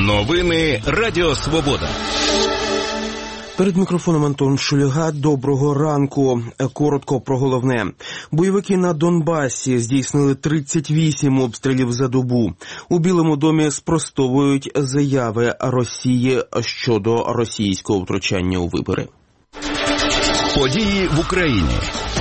Новини Радіо Свобода. Перед мікрофоном Антон Шульга. Доброго ранку. Коротко про головне. Бойовики на Донбасі здійснили 38 обстрілів за добу. У Білому домі спростовують заяви Росії щодо російського втручання у вибори. Події в Україні.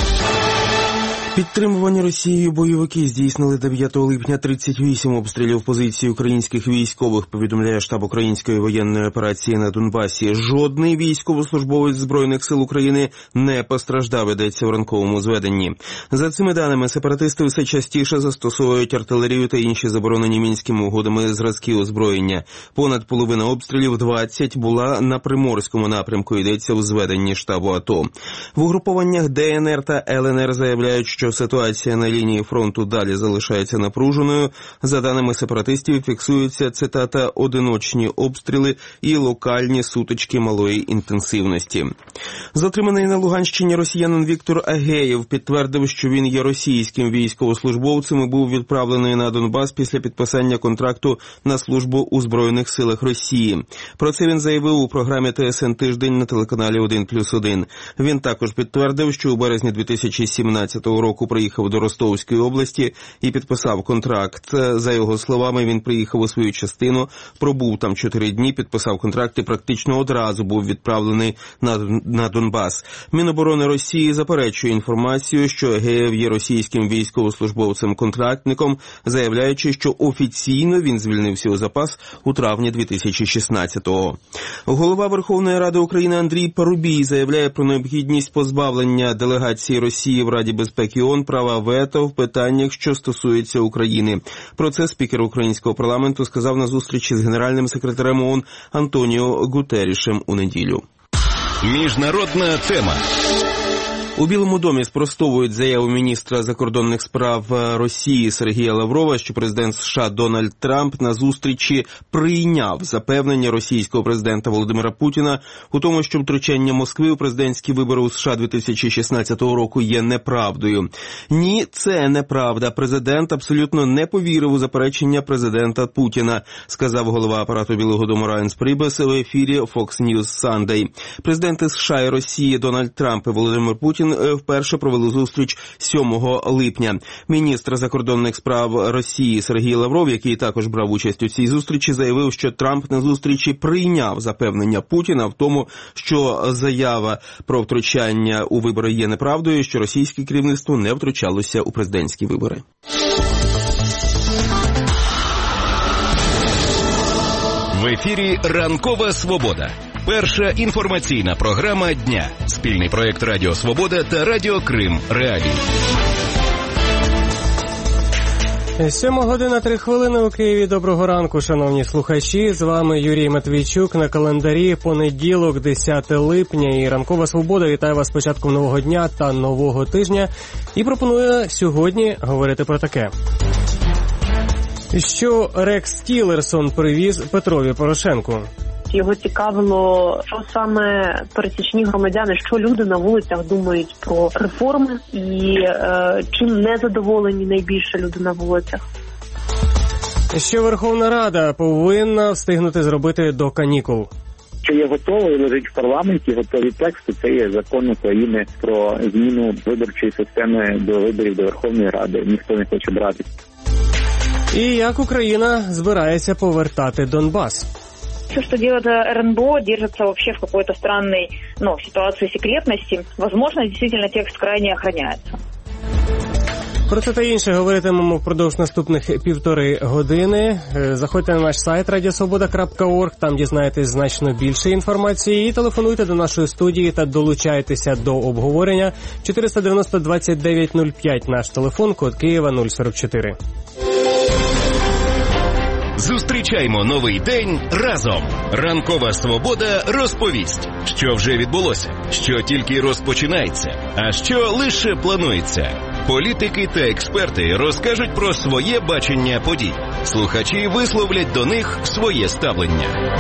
Підтримувані Росією бойовики здійснили 9 липня 38 обстрілів позицій українських військових, повідомляє штаб української воєнної операції на Донбасі. Жодний військовослужбовець Збройних сил України не постраждав, йдеться в ранковому зведенні. За цими даними, сепаратисти все частіше застосовують артилерію та інші заборонені Мінськими угодами зразки озброєння. Понад половина обстрілів, 20, була на Приморському напрямку, йдеться у зведенні штабу АТО. В угрупованнях ДНР та ЛНР заявляють, що ситуація на лінії фронту далі залишається напруженою. За даними сепаратистів, фіксуються, цитата, одиночні обстріли і локальні сутички малої інтенсивності. Затриманий на Луганщині росіянин Віктор Агеєв підтвердив, що він є російським військовослужбовцем і був відправлений на Донбас після підписання контракту на службу у Збройних силах Росії. Про це він заявив у програмі ТСН «Тиждень» на телеканалі 1+1. Він також підтвердив, що у березні 2017 року приїхав до Ростовської області і підписав контракт. За його словами, він приїхав у свою частину, пробув там 4 дні, підписав контракт і практично одразу був відправлений на Донбас. Міноборони Росії заперечує інформацію, що Агеєв є російським військовослужбовцем-контрактником, заявляючи, що офіційно він звільнився у запас у травні 2016-го. Голова Верховної Ради України Андрій Парубій заявляє про необхідність позбавлення делегації Росії в Раді безпеки ООН права вето в питаннях, що стосуються України. Про це спікер українського парламенту сказав на зустрічі з генеральним секретарем ООН Антоніо Гутеррішем у неділю. Міжнародна тема. У Білому домі спростовують заяву міністра закордонних справ Росії Сергія Лаврова, що президент США Дональд Трамп на зустрічі прийняв запевнення російського президента Володимира Путіна у тому, що втручання Москви у президентські вибори у США 2016 року є неправдою. Ні, це неправда. Президент абсолютно не повірив у заперечення президента Путіна, сказав голова апарату Білого дому Райан Прібес в ефірі Fox News Sunday. Президенти США і Росії Дональд Трамп і Володимир Путін вперше провели зустріч 7 липня. Міністр закордонних справ Росії Сергій Лавров, який також брав участь у цій зустрічі, заявив, що Трамп на зустрічі прийняв запевнення Путіна в тому, що заява про втручання у вибори є неправдою, що російське керівництво не втручалося у президентські вибори. В ефірі «Ранкова Свобода». Перша інформаційна програма дня. Спільний проєкт Радіо Свобода та Радіо Крим Реалії. 7:03 у Києві. Доброго ранку, шановні слухачі. З вами Юрій Матвійчук. На календарі понеділок, 10 липня. І Ранкова Свобода вітає вас з початком нового дня та нового тижня. І пропонує сьогодні говорити про таке. Що Рекс Тілерсон привіз Петрові Порошенку? Його цікавило, що саме пересічні громадяни, що люди на вулицях думають про реформи і чим незадоволені найбільше люди на вулицях. Що Верховна Рада повинна встигнути зробити до канікул? Що є готовий, лежить в парламенті, готові тексти, це є закон України про зміну виборчої системи до виборів до Верховної Ради. Ніхто не хоче брати. І як Україна збирається повертати Донбас? Все, что делает РНБО, держится вообще в какой-то странной, ситуации секретности. Возможно, действительно текст крайне охраняется. Про це та інше говоритимемо впродовж наступних 1,5 години. Заходьте на наш сайт radiosvoboda.org, там дізнаєтесь значно більше інформації. І телефонуйте до нашої студії та долучайтеся до обговорення. 490-2905 наш телефон, код Києва 044. Зустрічаймо новий день разом. Ранкова Свобода розповість, що вже відбулося, що тільки розпочинається, а що лише планується. Політики та експерти розкажуть про своє бачення подій. Слухачі висловлять до них своє ставлення.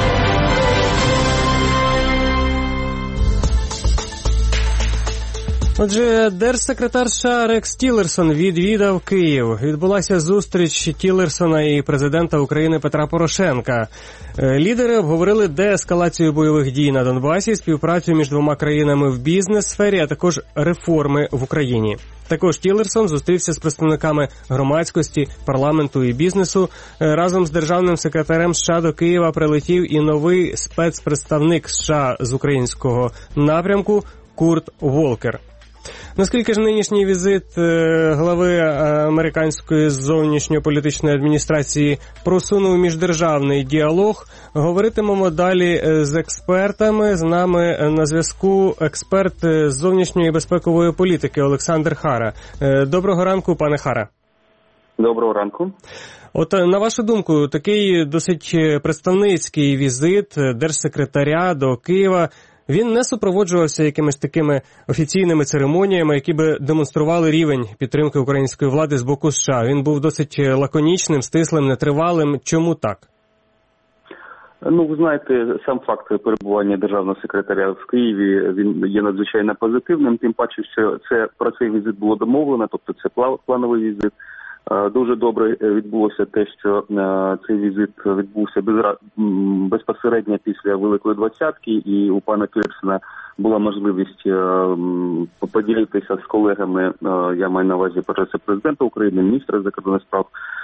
Отже, держсекретар США Рекс Тіллерсон відвідав Київ. Відбулася зустріч Тіллерсона і президента України Петра Порошенка. Лідери обговорили деескалацію бойових дій на Донбасі, співпрацю між двома країнами в бізнес-сфері, а також реформи в Україні. Також Тіллерсон зустрівся з представниками громадськості, парламенту і бізнесу. Разом з державним секретарем США до Києва прилетів і новий спецпредставник США з українського напрямку Курт Волкер. Наскільки ж нинішній візит глави американської зовнішньополітичної адміністрації просунув міждержавний діалог, говоритимемо далі з експертами. З нами на зв'язку експерт з зовнішньої безпекової політики Олександр Хара. Доброго ранку, пане Хара. Доброго ранку. От, на вашу думку, такий досить представницький візит держсекретаря до Києва, він не супроводжувався якимись такими офіційними церемоніями, які би демонстрували рівень підтримки української влади з боку США. Він був досить лаконічним, стислим, нетривалим. Чому так? Ну, ви знаєте, сам факт перебування державного секретаря в Києві, він є надзвичайно позитивним, тим паче, що про цей візит було домовлено, тобто це плановий візит. Дуже добре відбулося те, що цей візит відбувся безпосередньо після Великої Двадцятки, і у пана Тіллерсона була можливість поділитися з колегами, я маю на увазі президента України, міністра закордонних справ,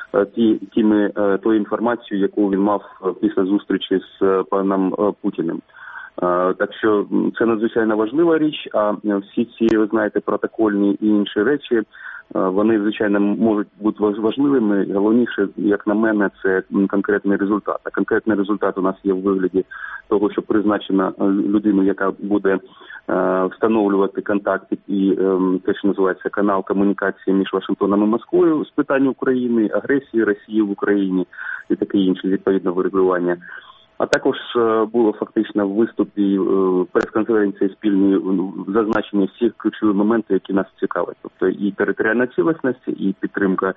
тою інформацією, яку він мав після зустрічі з паном Путіним. Так що це надзвичайно важлива річ, а всі ці, ви знаєте, протокольні і інші речі, вони, звичайно, можуть бути важливими. Головніше, як на мене, це конкретний результат. А конкретний результат у нас є в вигляді того, що призначена людина, яка буде встановлювати контакти і те, що називається канал комунікації між Вашингтоном і Москвою з питань України, агресії Росії в Україні і таке інше, відповідне врегулювання. А також було фактично в виступі прес-конференції спільної зазначення всіх ключових моментів, які нас цікавлять. Тобто і територіальна цілісність, і підтримка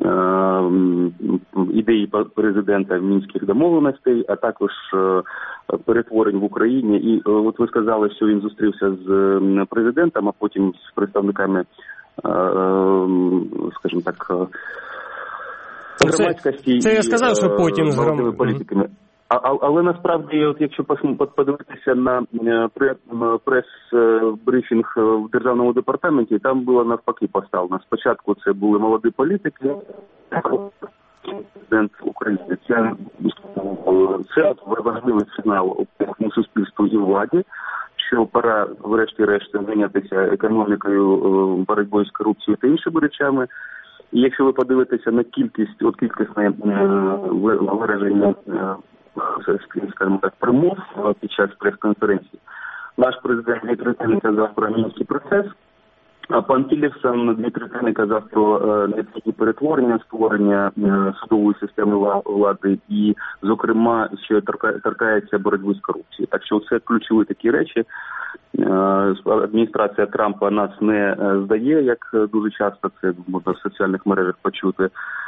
ідеї президента мінських домовленостей, а також перетворень в Україні. І от ви сказали, що він зустрівся з президентом, а потім з представниками, скажімо так, громадськості. Це я сказав, що потім з політиками. Але насправді, от якщо подивитися на прес-брифінг в Державному департаменті, там було навпаки поставлено. Спочатку це були молоді політики, президент України. Це важливий сигнал суспільству і владі, що пора врешті-решт зайнятися економікою, боротьбою з корупцією та іншими речами. І якщо ви подивитеся на кількісне вираження, скажімо так, промов під час прес-конференції, наш президент 2 третини казав про мінський процес, а пан Тіллерсон 2 третини казав про необхідні перетворення, створення судової системи влади і, зокрема, що торкається боротьби з корупцією. Так що це ключові такі речі. Адміністрація Трампа нас не здає, як дуже часто це можна в соціальних мережах почути.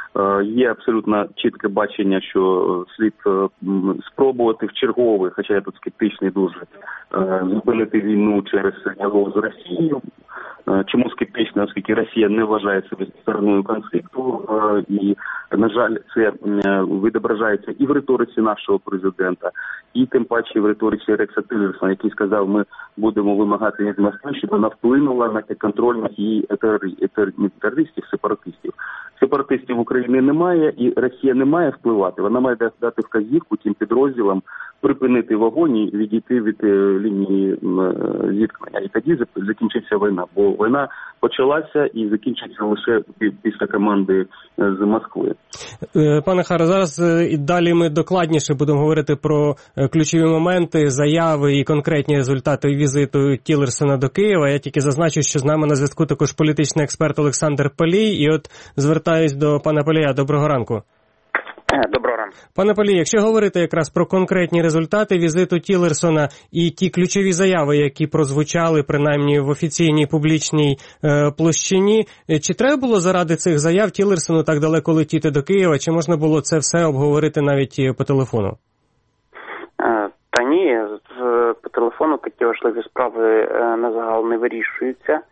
Є абсолютно чітке бачення, що слід спробувати вчергове, хоча я тут скептичний дуже, зупинити війну через діалог з Росією. Чому скептично? Оскільки Росія не вважає себе стороною конфлікту, і, на жаль, це відображається і в риториці нашого президента, і тим паче в риториці Рекса Тіллерсона, який сказав, ми будемо вимагати від Москви, щоб вона вплинула на контроль її терористів, сепаратистів. Сепаратистів в Україні немає, і Росія не має впливати. Вона має дати вказівку тим підрозділам припинити вогонь і відійти від лінії зіткнення. І тоді закінчиться війна. Бо війна почалася і закінчиться лише після команди з Москви. Пане Харе, зараз і далі ми докладніше будемо говорити про ключові моменти, заяви і конкретні результати візиту Тіллерсона до Києва. Я тільки зазначу, що з нами на зв'язку також політичний експерт Олександр Палій. І от звертаюсь до пана Палія. Доброго ранку. Доброго ранку. Пане Палій, якщо говорити якраз про конкретні результати візиту Тіллерсона і ті ключові заяви, які прозвучали принаймні в офіційній публічній площині, чи треба було заради цих заяв Тіллерсону так далеко летіти до Києва, чи можна було це все обговорити навіть по телефону? Та ні, по телефону такі важливі справи на загал не вирішуються.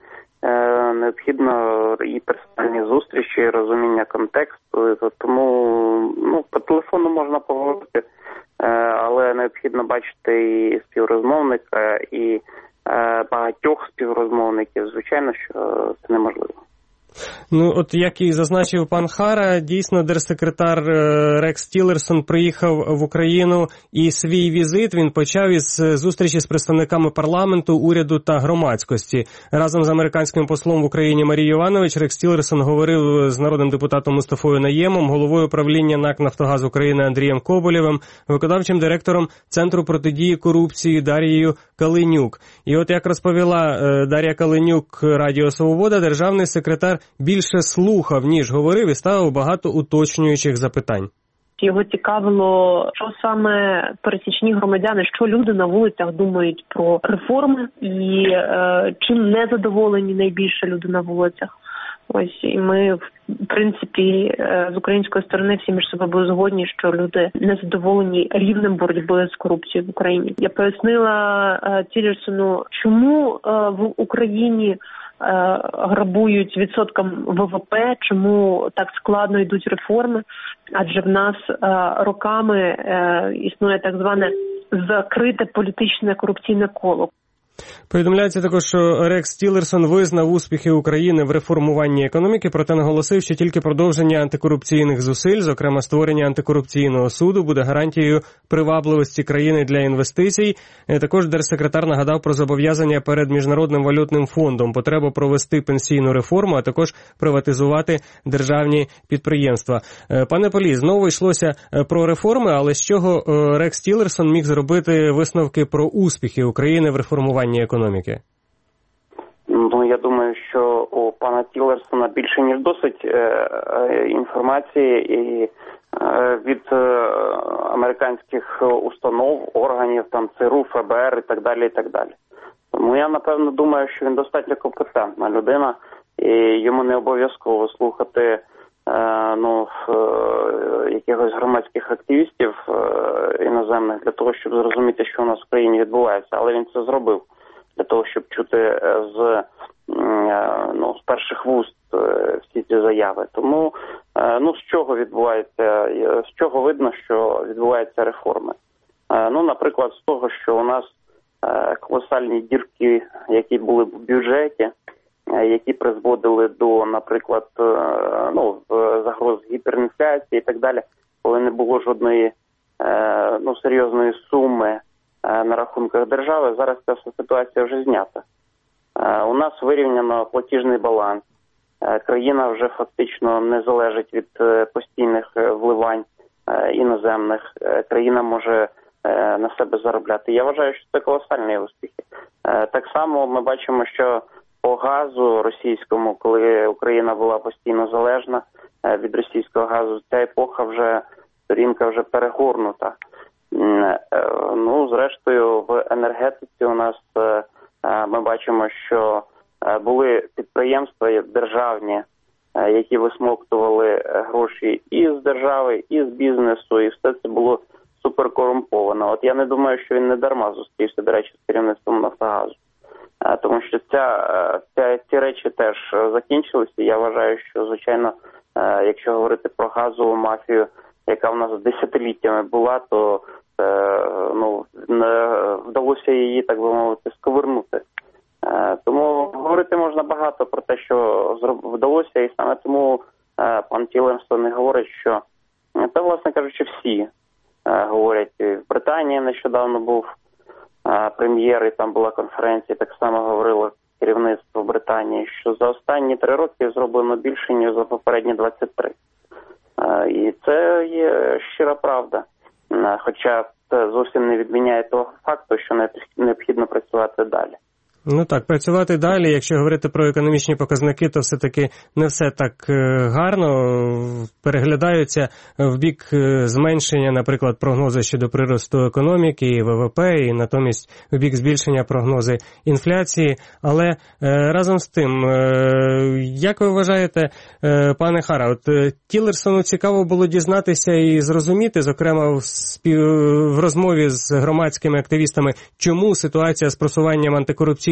необхідно і персональні зустрічі, і розуміння контексту. Тому по телефону можна поговорити, але необхідно бачити і співрозмовника, і багатьох співрозмовників. Звичайно, що це неможливо. От як і зазначив пан Хара, дійсно держсекретар Рекс Тіллерсон приїхав в Україну, і свій візит він почав із зустрічі з представниками парламенту, уряду та громадськості. Разом з американським послом в Україні Марією Іванович Рекс Тіллерсон говорив з народним депутатом Мустафою Наємом, головою управління НАК «Нафтогаз України» Андрієм Коболєвим, виконавчим директором Центру протидії корупції Дарією Калинюк. І от як розповіла Дар'я Калинюк Радіо Свобода, державний секретар більше слухав, ніж говорив, і ставив багато уточнюючих запитань. Його цікавило, що саме пересічні громадяни, що люди на вулицях думають про реформи і чим не задоволені найбільше люди на вулицях. Ось, і ми, в принципі, з української сторони всі між собою були згодні, що люди не задоволені рівнем боротьби з корупцією в Україні. Я пояснила Тіллерсону, чому в Україні грабують відсотком ВВП, чому так складно йдуть реформи, адже в нас роками існує так зване закрите політичне корупційне коло. Повідомляється також, що Рекс Тіллерсон визнав успіхи України в реформуванні економіки, проте наголосив, що тільки продовження антикорупційних зусиль, зокрема створення антикорупційного суду, буде гарантією привабливості країни для інвестицій. Також держсекретар нагадав про зобов'язання перед Міжнародним валютним фондом, потребу провести пенсійну реформу, а також приватизувати державні підприємства. Пане Полі, знову йшлося про реформи, але з чого Рекс Тіллерсон міг зробити висновки про успіхи України в реформуванні економіки? Я думаю, що у пана Тіллерсона більше ніж досить інформації і від американських установ, органів, там ЦРУ, ФБР і так далі, і так далі. Тому я, напевно, думаю, що він достатньо компетентна людина, і йому не обов'язково слухати якихось громадських активістів іноземних для того, щоб зрозуміти, що у нас в країні відбувається. Але він це зробив для того, щоб чути з перших вуст всі ці заяви. Тому з чого відбувається, з чого видно, що відбуваються реформи? Наприклад, з того, що у нас колосальні дірки, які були в бюджеті, які призводили до, наприклад, загроз гіперінфляції і так далі, коли не було жодної серйозної суми на рахунках держави, зараз ця ситуація вже знята. У нас вирівняно платіжний баланс, країна вже фактично не залежить від постійних вливань іноземних, країна може на себе заробляти. Я вважаю, що це колосальні успіхи. Так само ми бачимо, що по газу російському, коли Україна була постійно залежна від російського газу, ця епоха вже, сторінка вже перегорнута. Зрештою, в енергетиці у нас ми бачимо, що були підприємства державні, які висмоктували гроші і з держави, і з бізнесу, і все це було суперкорумповано. От я не думаю, що він не дарма зустрівся, до речі, з керівництвом «Нафтогазу». Тому що ці речі теж закінчилися. Я вважаю, що, звичайно, якщо говорити про газову мафію, яка в нас десятиліттями була, то вдалося її, так би мовити, сковернути. Тому говорити можна багато про те, що вдалося, і саме тому пан Тіллерсон не говорить, що це, власне кажучи, всі говорять. В Британії нещодавно був прем'єр, і там була конференція, так само говорило керівництво Британії, що за останні 3 роки зроблено більше, ніж за попередні 23. І це є щира правда. Хоча це зовсім не відміняє того факту, що необхідно працювати далі. Так, працювати далі, якщо говорити про економічні показники, то все-таки не все так гарно. Переглядаються в бік зменшення, наприклад, прогнози щодо приросту економіки і ВВП, і натомість в бік збільшення прогнози інфляції. Але разом з тим, як ви вважаєте, пане Хара, от Тіллерсону цікаво було дізнатися і зрозуміти, зокрема в розмові з громадськими активістами, чому ситуація з просуванням антикорупційної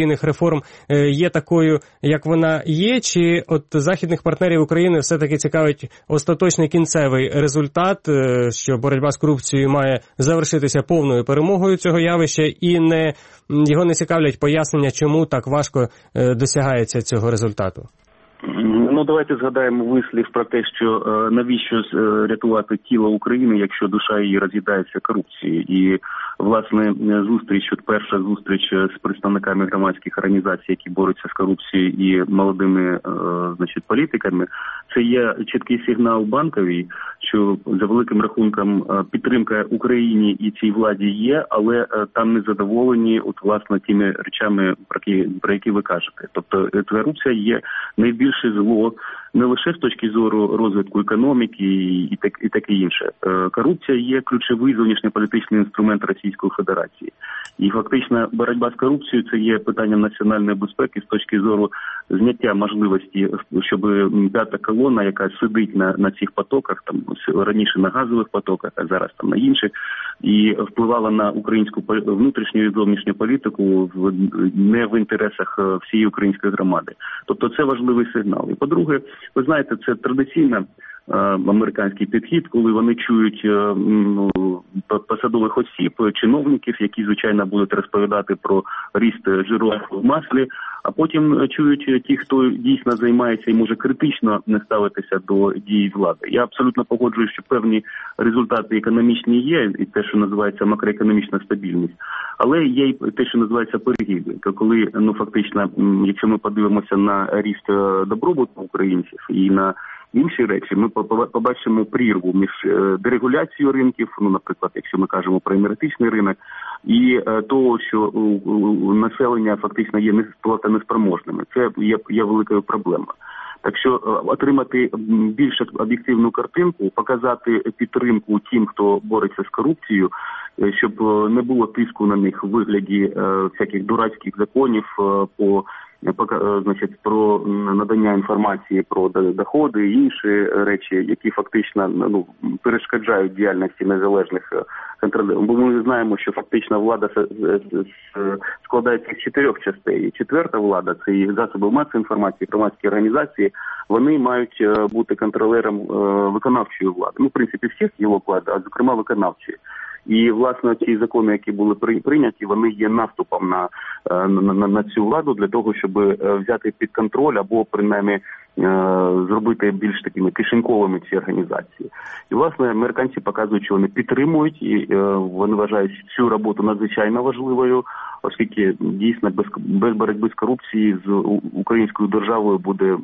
корупційних реформ є такою, як вона є, чи от західних партнерів України все-таки цікавить остаточний кінцевий результат, що боротьба з корупцією має завершитися повною перемогою цього явища, і його не цікавлять пояснення, чому так важко досягається цього результату? Ну, давайте згадаємо вислів про те, що навіщо рятувати тіло України, якщо душа її роз'їдається корупцією. І, власне, перша зустріч з представниками громадських організацій, які борються з корупцією і молодими, політиками, це є чіткий сигнал Банковій, що за великим рахунком підтримка Україні і цій владі є, але там не задоволені, власне, тими речами, про які ви кажете. Тобто корупція є найбільше зло не лише з точки зору розвитку економіки і таке інше. Корупція є ключовий зовнішньополітичний інструмент Російської Федерації. І фактично боротьба з корупцією – це є питанням національної безпеки з точки зору зняття можливості, щоб п'ята колона, яка сидить на цих потоках, там раніше на газових потоках, а зараз там на інших, і впливала на українську внутрішню і зовнішню політику не в інтересах всієї української громади. Тобто це важливий сигнал. І по-друге, ви знаєте, це традиційно американський підхід, коли вони чують посадових осіб, чиновників, які, звичайно, будуть розповідати про ріст жиру в маслі, а потім чують ті, хто дійсно займається і може критично не ставитися до дій влади. Я абсолютно погоджуюсь, що певні результати економічні є, і те, що називається макроекономічна стабільність, але є й те, що називається перегиб, коли, фактично, якщо ми подивимося на ріст добробуту українців і на інші речі, ми побачимо прірву між дерегуляцією ринків, наприклад, якщо ми кажемо про енергетичний ринок, і того, що населення фактично є платонеспроможними. Це є великою проблемою. Так що отримати більш об'єктивну картинку, показати підтримку тим, хто бореться з корупцією, щоб не було тиску на них в вигляді всяких дурацьких законів про надання інформації про доходи і інші речі, які фактично перешкоджають діяльності незалежних контролерів. Бо ми знаємо, що фактично влада складається з 4 частей. І четверта влада, це і засоби масової інформації, громадські організації, вони мають бути контролером виконавчої влади. В принципі, всіх гілок влади, а зокрема виконавчої. І, власне, ці закони, які були прийняті, вони є наступом на цю владу для того, щоб взяти під контроль або, принаймні, зробити більш такими кишеньковими ці організації. І, власне, американці показують, що вони підтримують, і вони вважають цю роботу надзвичайно важливою, оскільки, дійсно, без боротьби з корупцією з українською державою буде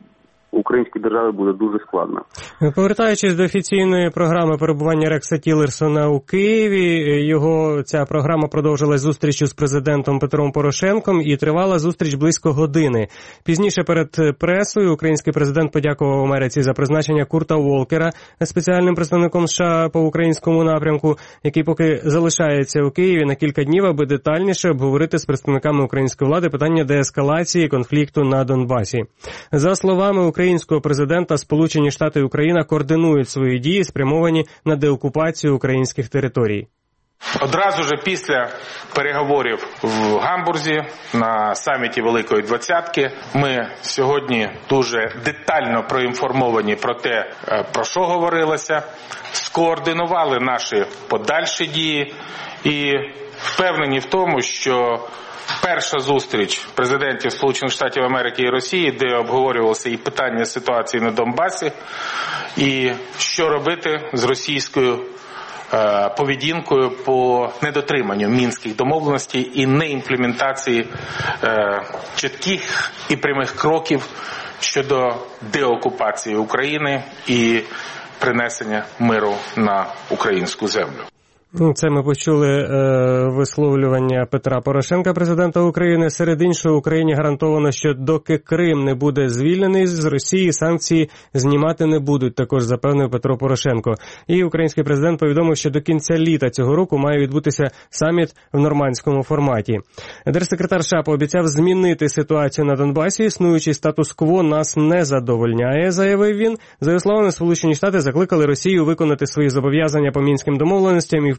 дуже складно. Повертаючись до офіційної програми перебування Рекса Тіллерсона у Києві, ця програма продовжилась зустрічю з президентом Петром Порошенком і тривала зустріч близько години. Пізніше перед пресою український президент подякував Америці за призначення Курта Волкера спеціальним представником США по українському напрямку, який поки залишається у Києві на кілька днів, аби детальніше обговорити з представниками української влади питання деескалації конфлікту на Донбасі. За словами українського президента, Сполучені Штати і Україна координують свої дії, спрямовані на деокупацію українських територій. Одразу ж після переговорів в Гамбурзі на саміті Великої Двадцятки ми сьогодні дуже детально проінформовані про те, про що говорилося, скоординували наші подальші дії і впевнені в тому, що перша зустріч президентів Сполучених Штатів Америки і Росії, де обговорювалося і питання ситуації на Донбасі, і що робити з російською поведінкою по недотриманню мінських домовленостей і неімплементації чітких і прямих кроків щодо деокупації України і принесення миру на українську землю. Це ми почули висловлювання Петра Порошенка, президента України. Серед іншого, Україні гарантовано, що доки Крим не буде звільнений з Росії, санкції знімати не будуть, також запевнив Петро Порошенко. І український президент повідомив, що до кінця літа цього року має відбутися саміт в нормандському форматі. Держсекретар США пообіцяв змінити ситуацію на Донбасі. Існуючий статус-кво нас не задовольняє, заявив він. За його словами, Сполучені Штати закликали Росію виконати свої зобов'язання по мінським домовленостям і в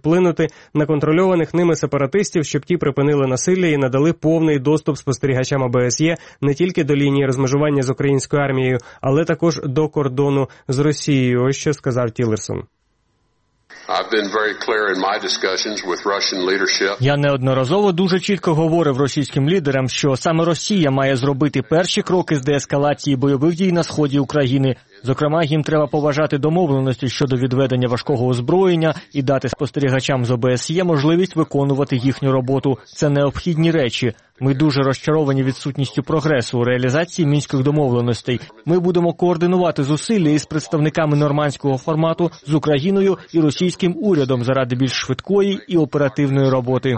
вплинути на контрольованих ними сепаратистів, щоб ті припинили насилля і надали повний доступ спостерігачам ОБСЄ не тільки до лінії розмежування з українською армією, але також до кордону з Росією. Ось що сказав Тіллерсон. Я неодноразово дуже чітко говорив російським лідерам, що саме Росія має зробити перші кроки з деескалації бойових дій на сході України. Зокрема, їм треба поважати домовленості щодо відведення важкого озброєння і дати спостерігачам з ОБСЄ можливість виконувати їхню роботу. Це необхідні речі. Ми дуже розчаровані відсутністю прогресу у реалізації мінських домовленостей. Ми будемо координувати зусилля із представниками нормандського формату, з Україною і російським урядом заради більш швидкої і оперативної роботи.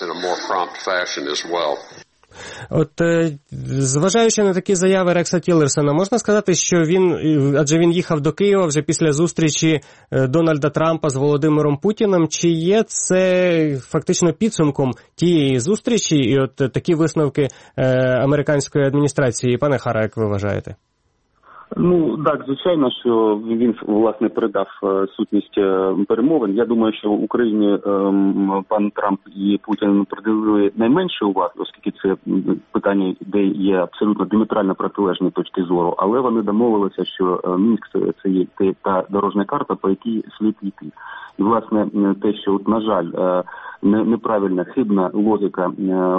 От, зважаючи на такі заяви Рекса Тіллерсона, можна сказати, що адже він їхав до Києва вже після зустрічі Дональда Трампа з Володимиром Путіним, чи є це фактично підсумком тієї зустрічі і от такі висновки американської адміністрації? Пане Хара, як ви вважаєте? Ну, так, звичайно, що він, власне, передав сутність перемовин. Я думаю, що в Україні пан Трамп і Путін приділили найменше уваги, оскільки це питання, де є абсолютно діаметрально протилежні точки зору, але вони домовилися, що Мінськ – це є та дорожня карта, по якій слід йти. І, власне, те, що, от, на жаль, неправильна, хибна логіка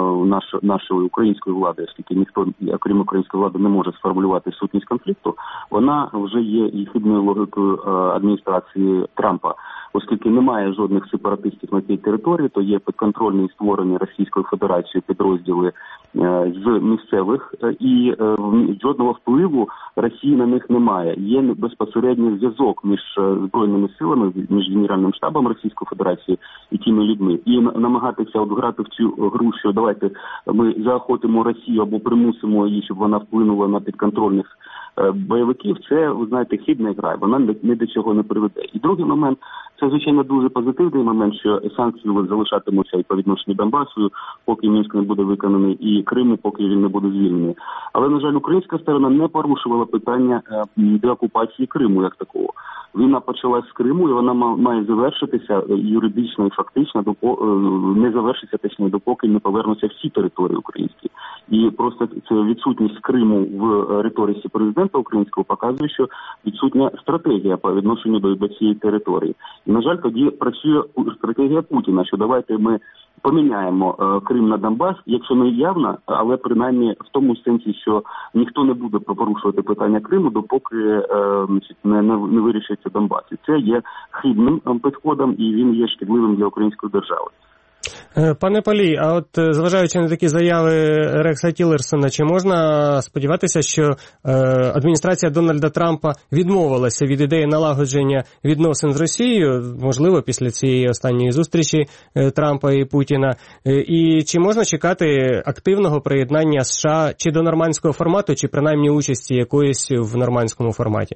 нашої української влади, оскільки ніхто, окрім української влади, не може сформулювати сутність конфлікту, вона вже є і хибною логікою адміністрації Трампа. Оскільки немає жодних сепаратистів на цій території, то є підконтрольні створені Російською Федерацією підрозділи з місцевих, і жодного впливу Росії на них немає. Є безпосередній зв'язок між збройними силами, між Генеральним штабом Російської Федерації і тими людьми. І намагатися грати в цю гру, що давайте ми заохотимо Росію або примусимо її, щоб вона вплинула на підконтрольних бойовиків, це, ви знаєте, хибна гра, вона ні до чого не приведе. І другий момент, це, звичайно, дуже позитивний момент, що санкції залишатимуться і по відношенню Донбасу, поки Мінськ не буде виконаний, і Криму, поки він не буде звільнений. Але, на жаль, українська сторона не порушувала питання деокупації Криму як такого. Війна почалась з Криму, і вона має завершитися юридично і фактично, не завершиться, точніше, допоки не повернуться всі території українські. І просто це відсутність Криму в риториці президента українського показує, що відсутня стратегія по відношенню до цієї території. І, на жаль, тоді працює стратегія Путіна, що давайте ми поміняємо Крим на Донбас, якщо не явно, але принаймні в тому сенсі, що ніхто не буде порушувати питання Криму, допоки не вирішиться Донбас. І це є хибним підходом, і він є шкідливим для української держави. Пане Палій, а от зважаючи на такі заяви Рекса Тіллерсона, чи можна сподіватися, що адміністрація Дональда Трампа відмовилася від ідеї налагодження відносин з Росією, можливо, після цієї останньої зустрічі Трампа і Путіна, і чи можна чекати активного приєднання США чи до нормандського формату, чи принаймні участі якоїсь в нормандському форматі?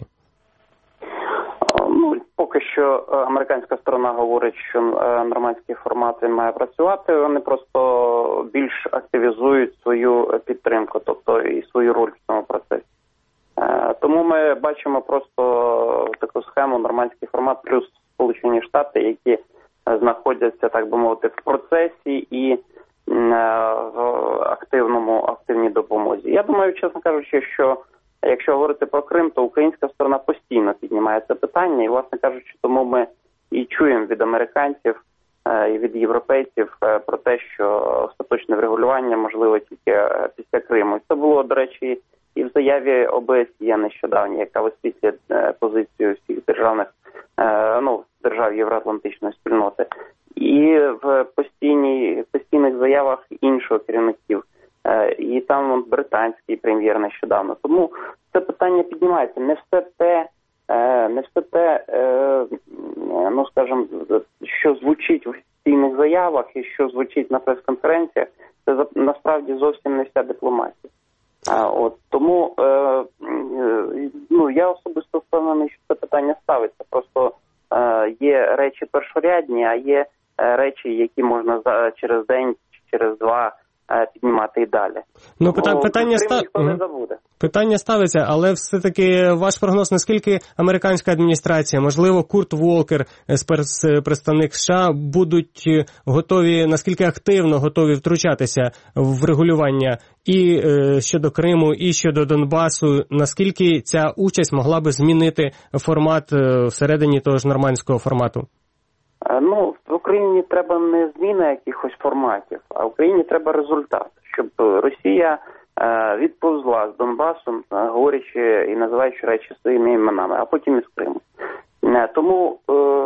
Поки що американська сторона говорить, що нормандський формат він має працювати, вони просто більш активізують свою підтримку, тобто і свою роль в цьому процесі. Тому ми бачимо просто таку схему нормандський формат плюс Сполучені Штати, які знаходяться, так би мовити, в процесі і в активній допомозі. Я думаю, чесно кажучи, що якщо говорити про Крим, то українська сторона постійно піднімає це питання. І, власне кажучи, тому ми і чуємо від американців і від європейців про те, що остаточне врегулювання можливо тільки після Криму. І це було, до речі, і в заяві ОБСЄ нещодавній, яка висвітлює позицію всіх держав Євроатлантичної спільноти. І в постійних заявах інших керівників. І там британський прем'єр нещодавно. Тому це питання піднімається. Не все те, скажімо, що звучить в офіційних заявах і що звучить на прес-конференціях, це насправді зовсім не вся дипломатія. Тому я особисто впевнений, що це питання ставиться. Просто є речі першорядні, а є речі, які можна через день, через два піднімати і далі. Ну, питання ніхто не забуде. Питання ставиться, але все-таки ваш прогноз, наскільки американська адміністрація, можливо, Курт Волкер, представник США, будуть готові, наскільки активно готові втручатися в регулювання і щодо Криму, і щодо Донбасу, наскільки ця участь могла би змінити формат всередині того ж нормандського формату? Ну, в Україні треба не зміна якихось форматів, а в Україні треба результат, щоб Росія відповзла з Донбасу, говорячи і називаючи речі своїми іменами, а потім і з Криму. Тому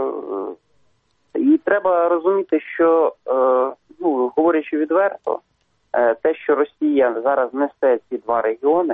і треба розуміти, що, говорячи відверто, те, що Росія зараз несе ці два регіони,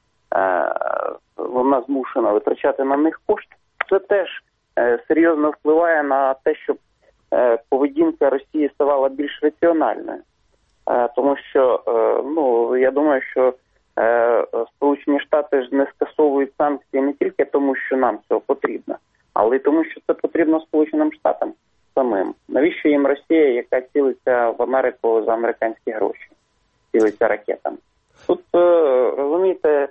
вона змушена витрачати на них кошти, це теж серйозно впливає на те, щоб поведінка Росії ставала більш раціональною. Тому що, я думаю, що Сполучені Штати ж не скасовують санкції не тільки тому, що нам цього потрібно, але й тому, що це потрібно Сполученим Штатам самим. Навіщо їм Росія, яка цілиться в Америку за американські гроші, цілиться ракетами? Тут, розумієте,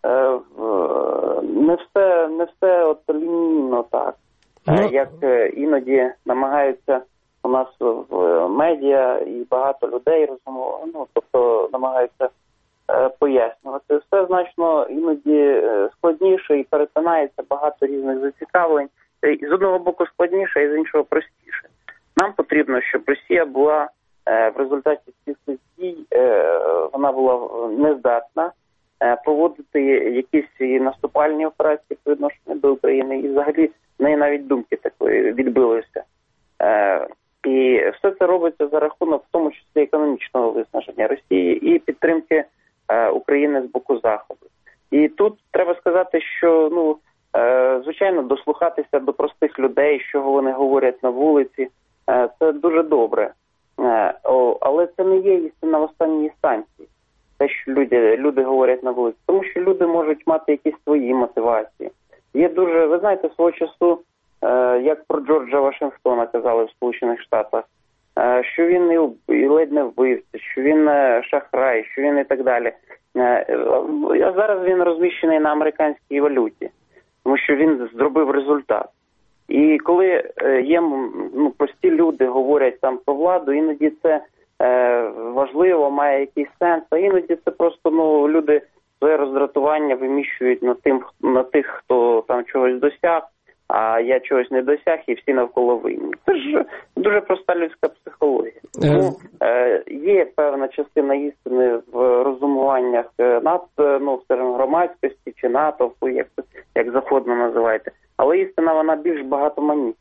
не все от лінійно так, як іноді намагаються у нас в медіа і багато людей намагаються пояснювати. Все значно іноді складніше і перетинається багато різних зацікавлень. І з одного боку складніше, і з іншого простіше. Нам потрібно, щоб Росія була в результаті цих дій, вона була нездатна проводити якісь наступальні операції по відношенню до України, і взагалі в неї навіть думки такої відбилися. І все це робиться за рахунок, в тому числі, економічного виснаження Росії і підтримки України з боку Заходу. І тут треба сказати, що, звичайно, дослухатися до простих людей, що вони говорять на вулиці, це дуже добре. Але це не є істина в останній інстанції, те, що люди говорять на вулиці. Тому що люди можуть мати якісь свої мотивації. Є дуже, ви знаєте, свого часу, як про Джорджа Вашингтона казали в Сполучених Штатах, що він і ледь не вбивця, що він шахрай, що він і так далі. А зараз він розміщений на американській валюті, тому що він зробив результат. І коли є прості люди говорять там про владу, іноді це важливо, має якийсь сенс, а іноді це просто люди своє роздратування виміщують на тих, хто там чогось досяг, а я чогось не досяг, і всі навколо винні. Це ж дуже проста людська психологія. Тому є певна частина істини в розумуваннях громадськості чи натовпу, як завгодно називайте. Але істина, вона більш багатоманітна.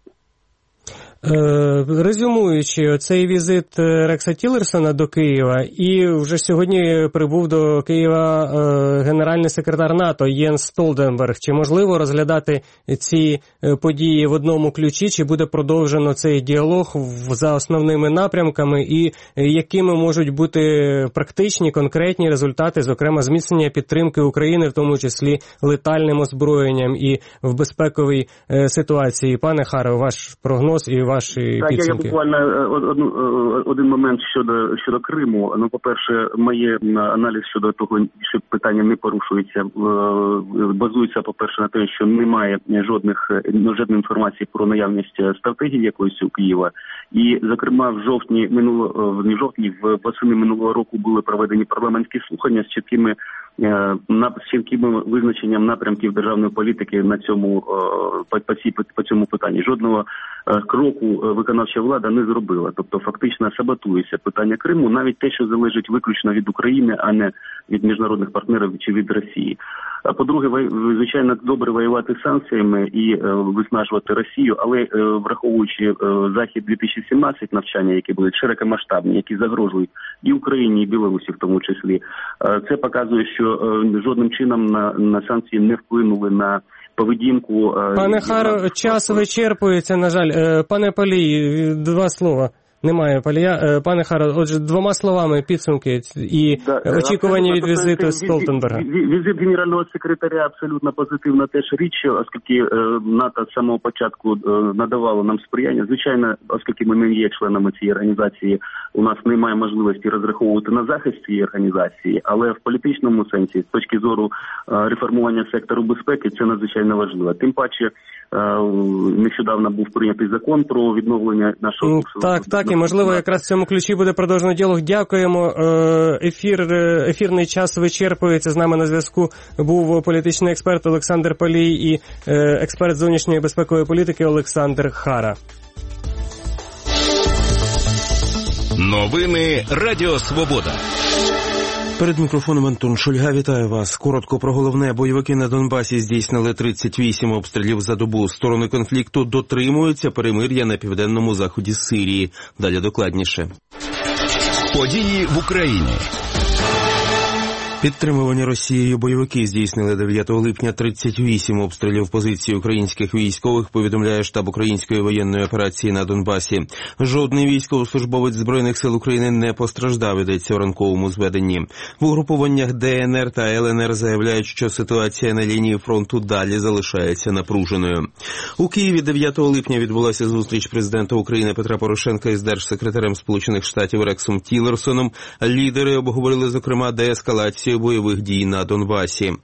Резюмуючи цей візит Рекса Тіллерсона до Києва, і вже сьогодні прибув до Києва генеральний секретар НАТО Єнс Столтенберг. Чи можливо розглядати ці події в одному ключі, чи буде продовжено цей діалог за основними напрямками, і якими можуть бути практичні, конкретні результати, зокрема зміцнення підтримки України, в тому числі летальним озброєнням і в безпековій ситуації? Пане Харе, ваш прогноз і ваші підсумки. Я буквально один момент щодо Криму. По-перше, моє аналіз щодо того, що питання не порушується, базується, по-перше, на те, що немає жодної інформації про наявність стратегії якоїсь у Києва. І, зокрема, восени минулого року були проведені парламентські слухання з чіткими визначенням напрямків державної політики на по цьому питанні. Жодного кроку виконавча влада не зробила. Тобто фактично саботується питання Криму, навіть те, що залежить виключно від України, а не від міжнародних партнерів чи від Росії. А по-друге, звичайно, добре воювати санкціями і виснажувати Росію, але враховуючи Захід 2017 навчання, які будуть широкомасштабні, які загрожують і Україні, і Білорусі в тому числі, це показує, що жодним чином на санкції не вплинули на поведінку. Пане Харе, час вичерпується, на жаль. Пане Палій, два слова. Немає Палія. Пане Харо, отже, двома словами підсумки і очікування від візиту Столтенберга. Візит генерального секретаря абсолютно позитивна теж річ, оскільки НАТО з самого початку надавало нам сприяння. Звичайно, оскільки ми не є членами цієї організації, у нас немає можливості розраховувати на захист цієї організації, але в політичному сенсі, з точки зору реформування сектору безпеки, це надзвичайно важливо. Тим паче, нещодавно був прийнятий закон про відновлення нашого... Так, і можливо якраз в цьому ключі буде продовжено діалог. Дякуємо. Ефірний час вичерпується. З нами на зв'язку був політичний експерт Олександр Палій і експерт зовнішньої безпекової політики Олександр Хара. Новини Радіо Свобода. Перед мікрофоном Антон Шульга. Вітаю вас. Коротко про головне. Бойовики на Донбасі здійснили 38 обстрілів за добу. Сторони конфлікту дотримуються перемир'я на південному заході Сирії. Далі докладніше. Події в Україні. Підтримувані Росією бойовики здійснили 9 липня 38 обстрілів позицій українських військових, повідомляє штаб української воєнної операції на Донбасі. Жодний військовослужбовець Збройних сил України не постраждав, йдеться у ранковому зведенні. В угрупованнях ДНР та ЛНР заявляють, що ситуація на лінії фронту далі залишається напруженою. У Києві 9 липня відбулася зустріч президента України Петра Порошенка із держсекретарем Сполучених Штатів Рексом Тіллерсоном. Лідери обговорили, зокрема, деескалацію бойових дій на Донбасі.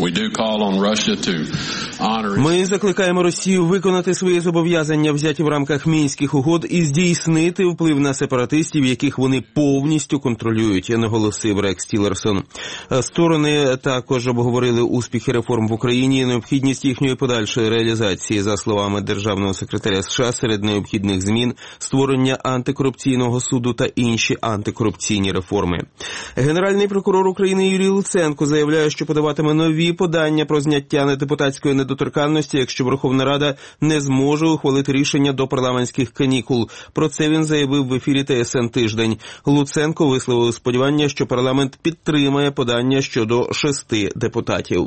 Ми закликаємо Росію виконати свої зобов'язання, взяті в рамках Мінських угод, і здійснити вплив на сепаратистів, яких вони повністю контролюють, наголосив Рекс Тіллерсон. Сторони також обговорили успіхи реформ в Україні і необхідність їхньої подальшої реалізації. За словами державного секретаря США, серед необхідних змін – створення антикорупційного суду та інші антикорупційні реформи. Генеральний прокурор України Юрій Луценко заявляє, що подаватиме нові подання про зняття депутатської недоторканності, якщо Верховна Рада не зможе ухвалити рішення до парламентських канікул. Про це він заявив в ефірі ТСН «Тиждень». Луценко висловив сподівання, що парламент підтримає подання щодо 6 депутатів.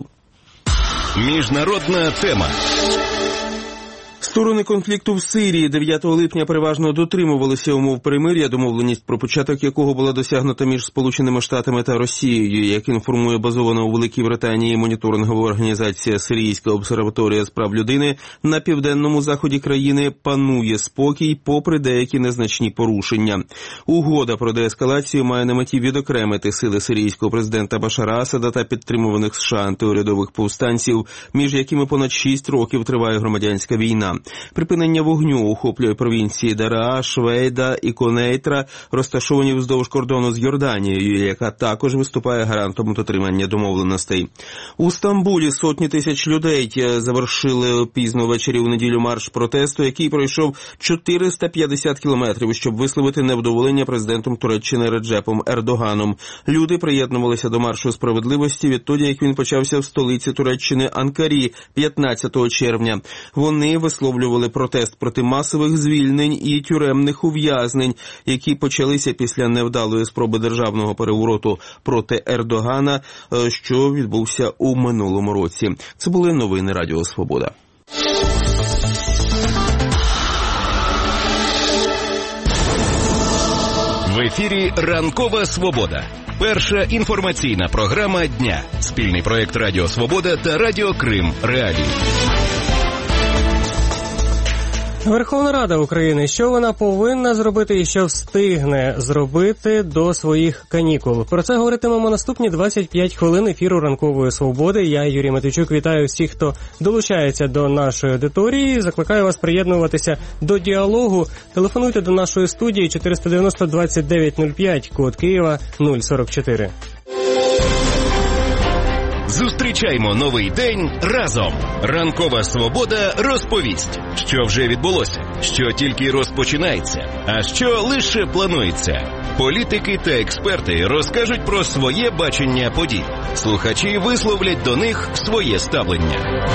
Міжнародна тема. Сторони конфлікту в Сирії 9 липня переважно дотримувалися умов перемир'я, домовленість про початок якого була досягнута між Сполученими Штатами та Росією. Як інформує базована у Великій Британії моніторингова організація «Сирійська обсерваторія з прав людини», на південному заході країни панує спокій, попри деякі незначні порушення. Угода про деескалацію має на меті відокремити сили сирійського президента Башара Асада та підтримуваних США антиурядових повстанців, між якими понад 6 років триває громадянська війна. Припинення вогню охоплює провінції Дараа, Швейда і Конейтра, розташовані вздовж кордону з Йорданією, яка також виступає гарантом дотримання домовленостей. У Стамбулі сотні тисяч людей завершили пізно ввечері у неділю марш протесту, який пройшов 450 кілометрів, щоб висловити невдоволення президентом Туреччини Реджепом Ердоганом. Люди приєднувалися до маршу справедливості відтоді, як він почався в столиці Туреччини Анкарі 15 червня. Вони висловлювали протест проти масових звільнень і тюремних ув'язнень, які почалися після невдалої спроби державного перевороту проти Ердогана, що відбувся у минулому році. Це були новини Радіо Свобода. В ефірі «Ранкова Свобода». Перша інформаційна програма дня. Спільний проєкт Радіо Свобода та Радіо Крим Реалії. Верховна Рада України. Що вона повинна зробити і що встигне зробити до своїх канікул? Про це говоритимемо наступні 25 хвилин ефіру «Ранкової Свободи». Я, Юрій Матвійчук, вітаю всіх, хто долучається до нашої аудиторії. Закликаю вас приєднуватися до діалогу. Телефонуйте до нашої студії 490-2905, код Києва 044. Зустрічаймо новий день разом. Ранкова Свобода розповість, що вже відбулося, що тільки розпочинається, а що лише планується. Політики та експерти розкажуть про своє бачення подій. Слухачі висловлять до них своє ставлення.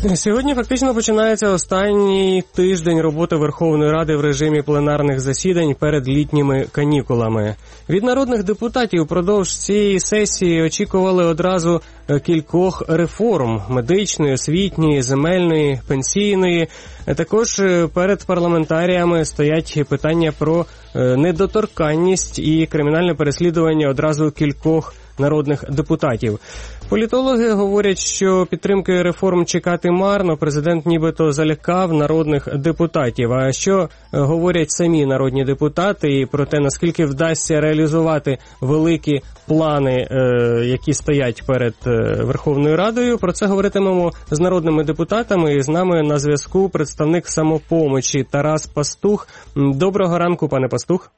Сьогодні фактично починається останній тиждень роботи Верховної Ради в режимі пленарних засідань перед літніми канікулами. Від народних депутатів впродовж цієї сесії очікували одразу кількох реформ – медичної, освітньої, земельної, пенсійної. Також перед парламентаріями стоять питання про недоторканність і кримінальне переслідування одразу кількох народних депутатів. Політологи говорять, що підтримки реформ чекати марно, президент нібито залякав народних депутатів. А що говорять самі народні депутати і про те, наскільки вдасться реалізувати великі плани, які стоять перед Верховною Радою, про це говоритимемо з народними депутатами. І з нами на зв'язку представник «Самопомочі» Тарас Пастух. Доброго ранку, пане Пастух.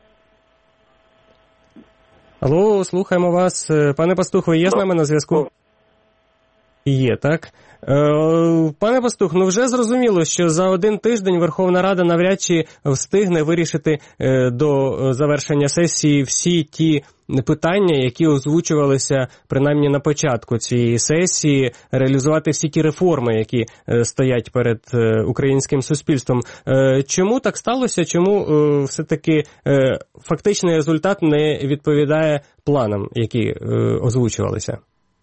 Алло, слухаємо вас. Пане Пастух, ви є з нами на зв'язку? Є, так. Пане Пастух, вже зрозуміло, що за один тиждень Верховна Рада навряд чи встигне вирішити до завершення сесії всі ті питання, які озвучувалися принаймні на початку цієї сесії, реалізувати всі ті реформи, які стоять перед українським суспільством. Чому так сталося? Чому все-таки фактичний результат не відповідає планам, які озвучувалися?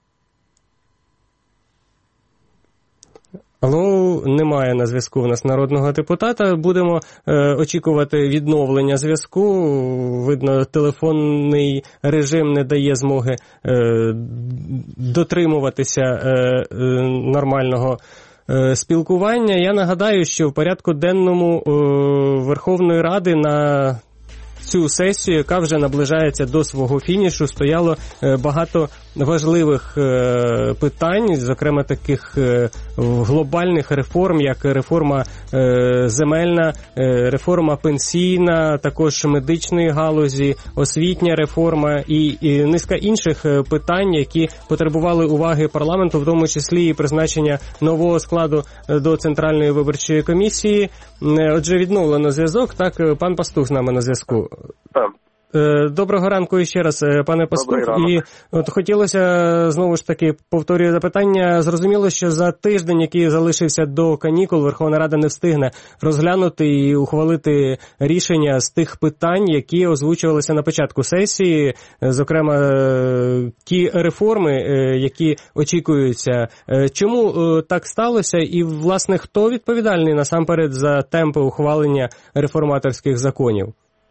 Алло, немає на зв'язку в нас народного депутата. Будемо очікувати відновлення зв'язку. Видно, телефонний режим не дає змоги дотримуватися нормального спілкування. Я нагадаю, що в порядку денному Верховної Ради на цю сесію, яка вже наближається до свого фінішу, стояло багато важливих питань, зокрема таких глобальних реформ, як реформа земельна, реформа пенсійна, також медичної галузі, освітня реформа і низка інших питань, які потребували уваги парламенту, в тому числі і призначення нового складу до Центральної виборчої комісії. Отже, відновлено зв'язок. Так, пан Пастух з нами на зв'язку. Так. Доброго ранку іще раз, пане Пастух. І от хотілося, знову ж таки, повторюю запитання. Зрозуміло, що за тиждень, який залишився до канікул, Верховна Рада не встигне розглянути і ухвалити рішення з тих питань, які озвучувалися на початку сесії, зокрема, ті реформи, які очікуються. Чому так сталося? І, власне, хто відповідальний насамперед за темпи ухвалення реформаторських законів?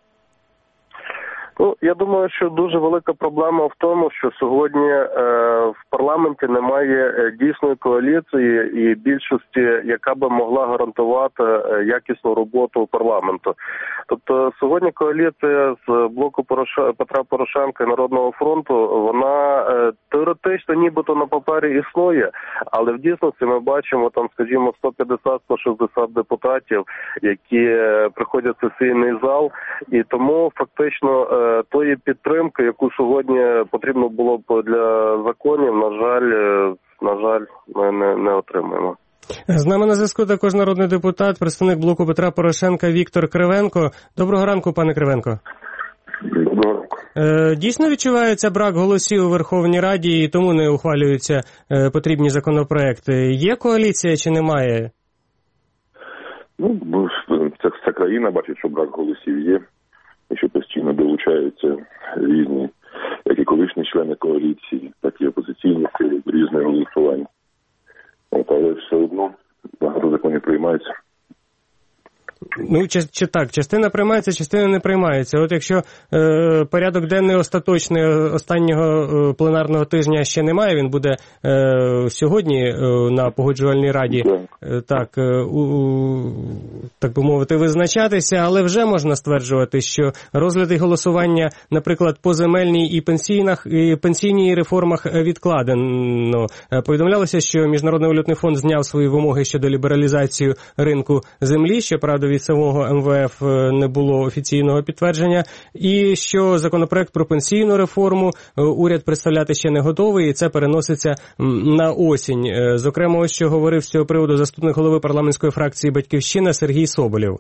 Я думаю, що дуже велика проблема в тому, що сьогодні в парламенті немає дійсної коаліції і більшості, яка би могла гарантувати якісну роботу парламенту. Тобто сьогодні коаліція з блоку Петра Порошенка і Народного фронту, вона теоретично нібито на папері існує, але в дійсності ми бачимо там, скажімо, 150-160 депутатів, які приходять в сесійний зал, і тому фактично тої підтримки, яку сьогодні потрібно було б для законів, на жаль, ми не отримаємо. З нами на зв'язку також народний депутат, представник блоку Петра Порошенка Віктор Кривенко. Доброго ранку, пане Кривенко. Доброго ранку. Дійсно відчувається брак голосів у Верховній Раді і тому не ухвалюються потрібні законопроекти. Є коаліція чи немає? Ця країна бачить, що брак голосів є. І що постійно долучаються різні, як і колишні члени коаліції, так і опозиційні сили, різне голосування. Але все одно багато законів приймається. Частина приймається, частина не приймається. От якщо порядок денний остаточний останнього пленарного тижня ще немає, він буде сьогодні на Погоджувальній раді, так би мовити, визначатися, але вже можна стверджувати, що розгляд і голосування, наприклад, по земельній і пенсійній реформах відкладено. Повідомлялося, що Міжнародний валютний фонд зняв свої вимоги щодо лібералізації ринку землі, щоправда, від самого МВФ не було офіційного підтвердження, і що законопроект про пенсійну реформу уряд представляти ще не готовий, і це переноситься на осінь. Зокрема, ось що говорив з цього приводу заступник голови парламентської фракції «Батьківщина» Сергій Соболєв.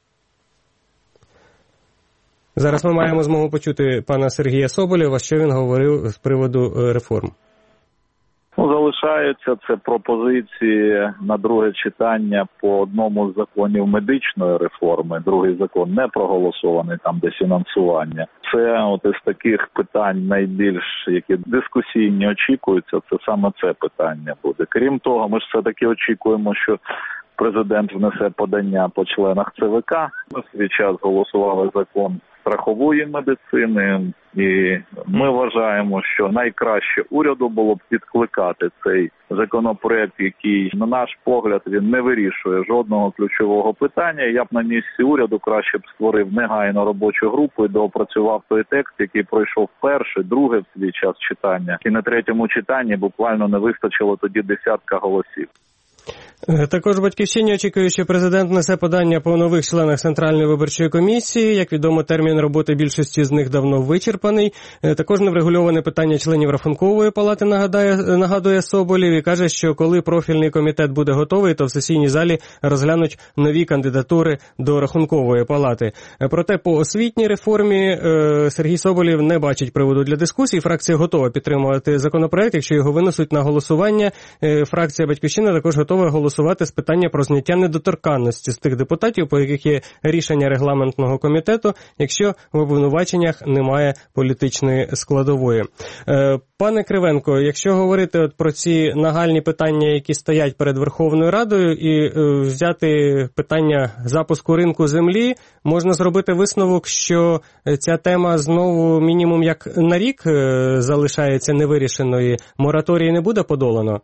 Зараз ми маємо змогу почути пана Сергія Соболєва, що він говорив з приводу реформ. Залишаються це пропозиції на друге читання по одному з законів медичної реформи. Другий закон не проголосований, там де фінансування. Це от із таких питань найбільш, які дискусійні очікуються, це саме це питання буде. Крім того, ми ж все-таки очікуємо, що президент внесе подання по членах ЦВК. Ми в свій час голосували закон страхової медицини, і ми вважаємо, що найкраще уряду було б підкликати цей законопроект, який, на наш погляд, він не вирішує жодного ключового питання. Я б на місці уряду краще б створив негайно робочу групу і доопрацював той текст, який пройшов перше, друге в свій час читання. І на третьому читанні буквально не вистачило тоді десятка голосів. Також «Батьківщині» очікує, що президент внесе подання по нових членах Центральної виборчої комісії. Як відомо, термін роботи більшості з них давно вичерпаний. Також неврегульоване питання членів Рахункової палати, нагадує Соболєв, і каже, що коли профільний комітет буде готовий, то в сесійній залі розглянуть нові кандидатури до Рахункової палати. Проте по освітній реформі Сергій Соболєв не бачить приводу для дискусій. Фракція готова підтримувати законопроект, якщо його винесуть на голосування. Фракція «Батьківщина» також готова голосувати з питання про зняття недоторканності з тих депутатів, по яких є рішення регламентного комітету, якщо в обвинуваченнях немає політичної складової. Пане Кривенко, якщо говорити про ці нагальні питання, які стоять перед Верховною Радою, і взяти питання запуску ринку землі, можна зробити висновок, що ця тема знову мінімум як на рік залишається невирішеною, мораторій не буде подолано?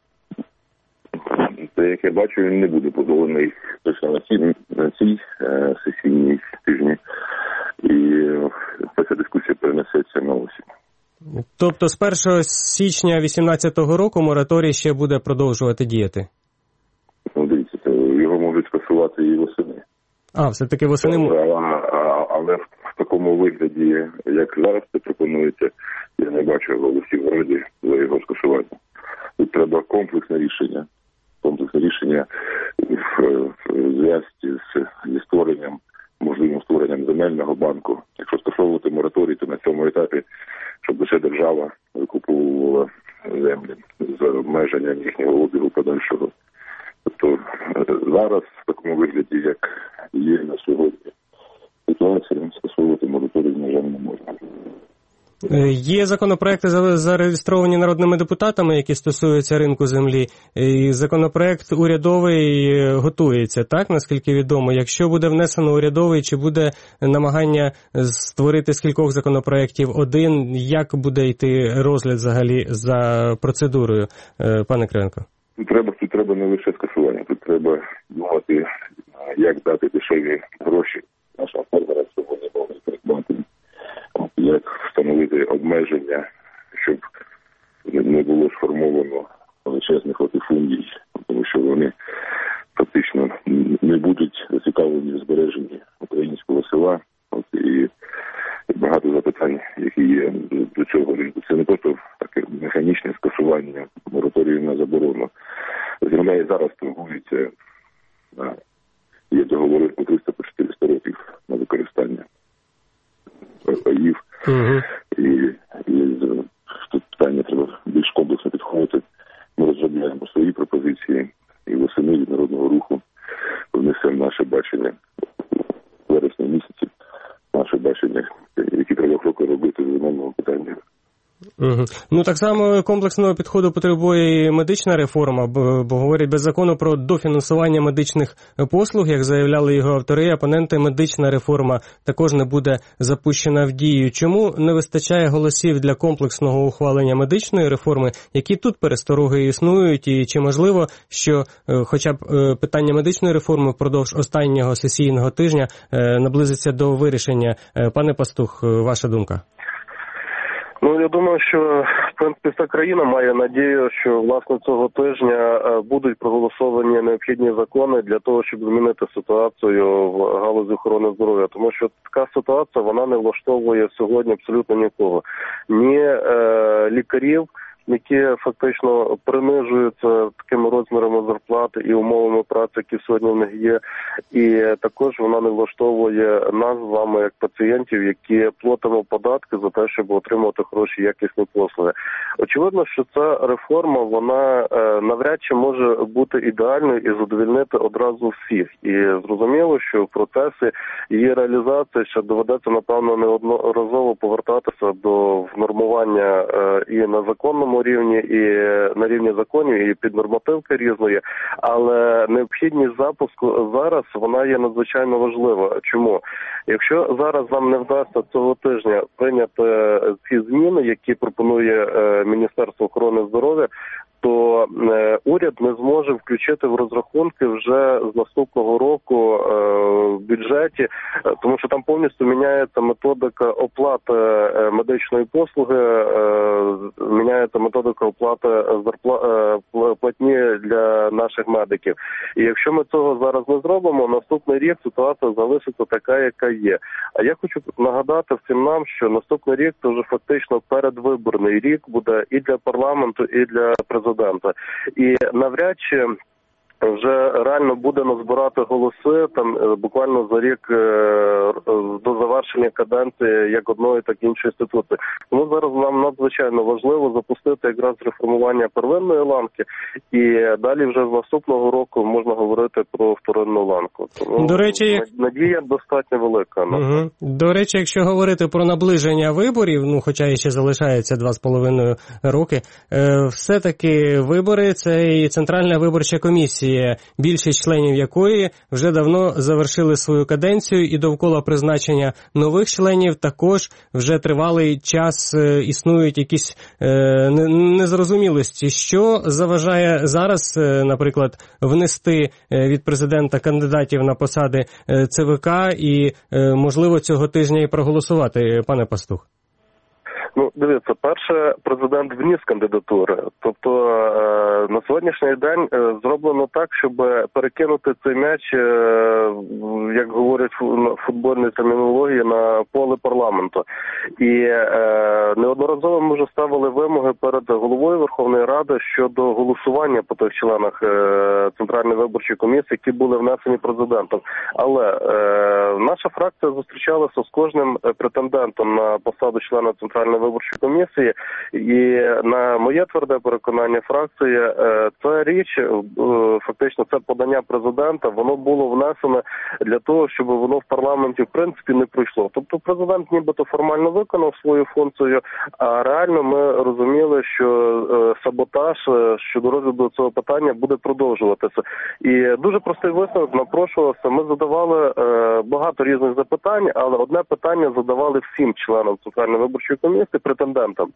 Як я бачу, він не буде подоланий точно на цій сесійній тижні. І ця дискусія перенесеться на осінь. Тобто з 1 січня 2018 року мораторій ще буде продовжувати діяти? Дивіться, його можуть скасувати і восени. Все-таки восени? Але в такому вигляді, як зараз це пропонується, я не бачу голосів в Раді за його скасування. Тут треба комплексне рішення. Комплексне рішення в зв'язці зі створенням, можливим створенням земельного банку. Якщо скасовувати мораторій, то на цьому етапі, щоб лише держава викуповувала землі з обмеженням їхнього обігу подальшого. Тобто зараз в такому вигляді, як є на сьогодні, ситуація, скасовувати мораторій, на жаль, не можна. Є законопроекти, зареєстровані народними депутатами, які стосуються ринку землі. І законопроект урядовий готується, так, наскільки відомо? Якщо буде внесено урядовий, чи буде намагання створити з кількох законопроєктів один, як буде йти розгляд взагалі за процедурою, пане Кривенко? Тут треба не лише скасування, тут треба думати, як дати дешеві гроші нашим фермерам, щоб вони могли придбати. Як встановити обмеження, щоб не було сформовано величезних латифундій, тому що вони фактично не будуть зацікавлені в збереженні українського села. І багато запитань, які є до цього ринку. Це не просто таке механічне скасування мораторію на заборону. Земля і зараз торгується, є договори по 300-400 років на використання паїв. І тут питання треба більш комплексно підходити. Ми розробляємо свої пропозиції і восени від Народного Руху внесемо наше бачення в вересні місяці, наше бачення, які треба кроки робити в земельному питанні. Так само комплексного підходу потребує і медична реформа, бо говорять без закону про дофінансування медичних послуг, як заявляли його автори, опоненти, медична реформа також не буде запущена в дію. Чому не вистачає голосів для комплексного ухвалення медичної реформи? Які тут перестороги існують, і чи можливо, що хоча б питання медичної реформи впродовж останнього сесійного тижня наблизиться до вирішення? Пане Пастух, ваша думка? Я думаю, що в принципі вся країна має надію, що власне цього тижня будуть проголосовані необхідні закони для того, щоб змінити ситуацію в галузі охорони здоров'я. Тому що така ситуація, вона не влаштовує сьогодні абсолютно нікого. Ні лікарів, які фактично принижуються такими розмірами зарплат, зарплати і умовами праці, які сьогодні в них є. І також вона не влаштовує нас з вами, як пацієнтів, які платимо податки за те, щоб отримувати хороші якісні послуги. Очевидно, що ця реформа, вона навряд чи може бути ідеальною і задовольнити одразу всіх. І зрозуміло, що в процесі її реалізації ще доведеться, напевно, неодноразово повертатися до внормування і на законному рівні, і на рівні законів, і піднормативки різної. Але необхідність запуску зараз, вона є надзвичайно важлива. Чому? Якщо зараз нам не вдасться цього тижня прийняти ці зміни, які пропонує Міністерство охорони здоров'я, то уряд не зможе включити в розрахунки вже з наступного року в бюджеті, тому що там повністю міняється методика оплати медичної послуги, міняється методика оплати платні для наших медиків. І якщо ми цього зараз не зробимо, наступний рік ситуація залишиться така, яка є. А я хочу нагадати всім нам, що наступний рік це вже фактично передвиборний рік буде і для парламенту, і для президента. І навряд чи вже реально буде назбирати голоси там буквально за рік до завершення каденції як одної, так і іншої інституції. Тому зараз нам надзвичайно важливо запустити якраз реформування первинної ланки, і далі вже з наступного року можна говорити про вторинну ланку. Тому до речі, надія достатньо велика. Угу. До речі, якщо говорити про наближення виборів, хоча і ще залишається 2,5 роки, все-таки вибори – це і Центральна виборча комісія, більшість членів якої вже давно завершили свою каденцію, і довкола призначення нових членів також вже тривалий час існують якісь незрозумілості. Що заважає зараз, наприклад, внести від президента кандидатів на посади ЦВК і, можливо, цього тижня і проголосувати, пане Пастух? Дивіться, перше, президент вніс кандидатури. Тобто на сьогоднішній день зроблено так, щоб перекинути цей м'яч, як говорять в футбольній термінології, на поле парламенту. І неодноразово ми вже ставили вимоги перед головою Верховної Ради щодо голосування по тих членах Центральної виборчої комісії, які були внесені президентом. Але наша фракція зустрічалася з кожним претендентом на посаду члена Центральної виборчої комісії, і на моє тверде переконання фракції, ця річ, фактично це подання президента, воно було внесене для того, щоб воно в парламенті в принципі не пройшло. Тобто президент нібито формально виконав свою функцію, а реально ми розуміли, що саботаж щодо розгляду цього питання буде продовжуватися. І дуже простий висновок напрошувався. Ми задавали багато різних запитань, але одне питання задавали всім членам Центральної виборчої комісії, претендентам.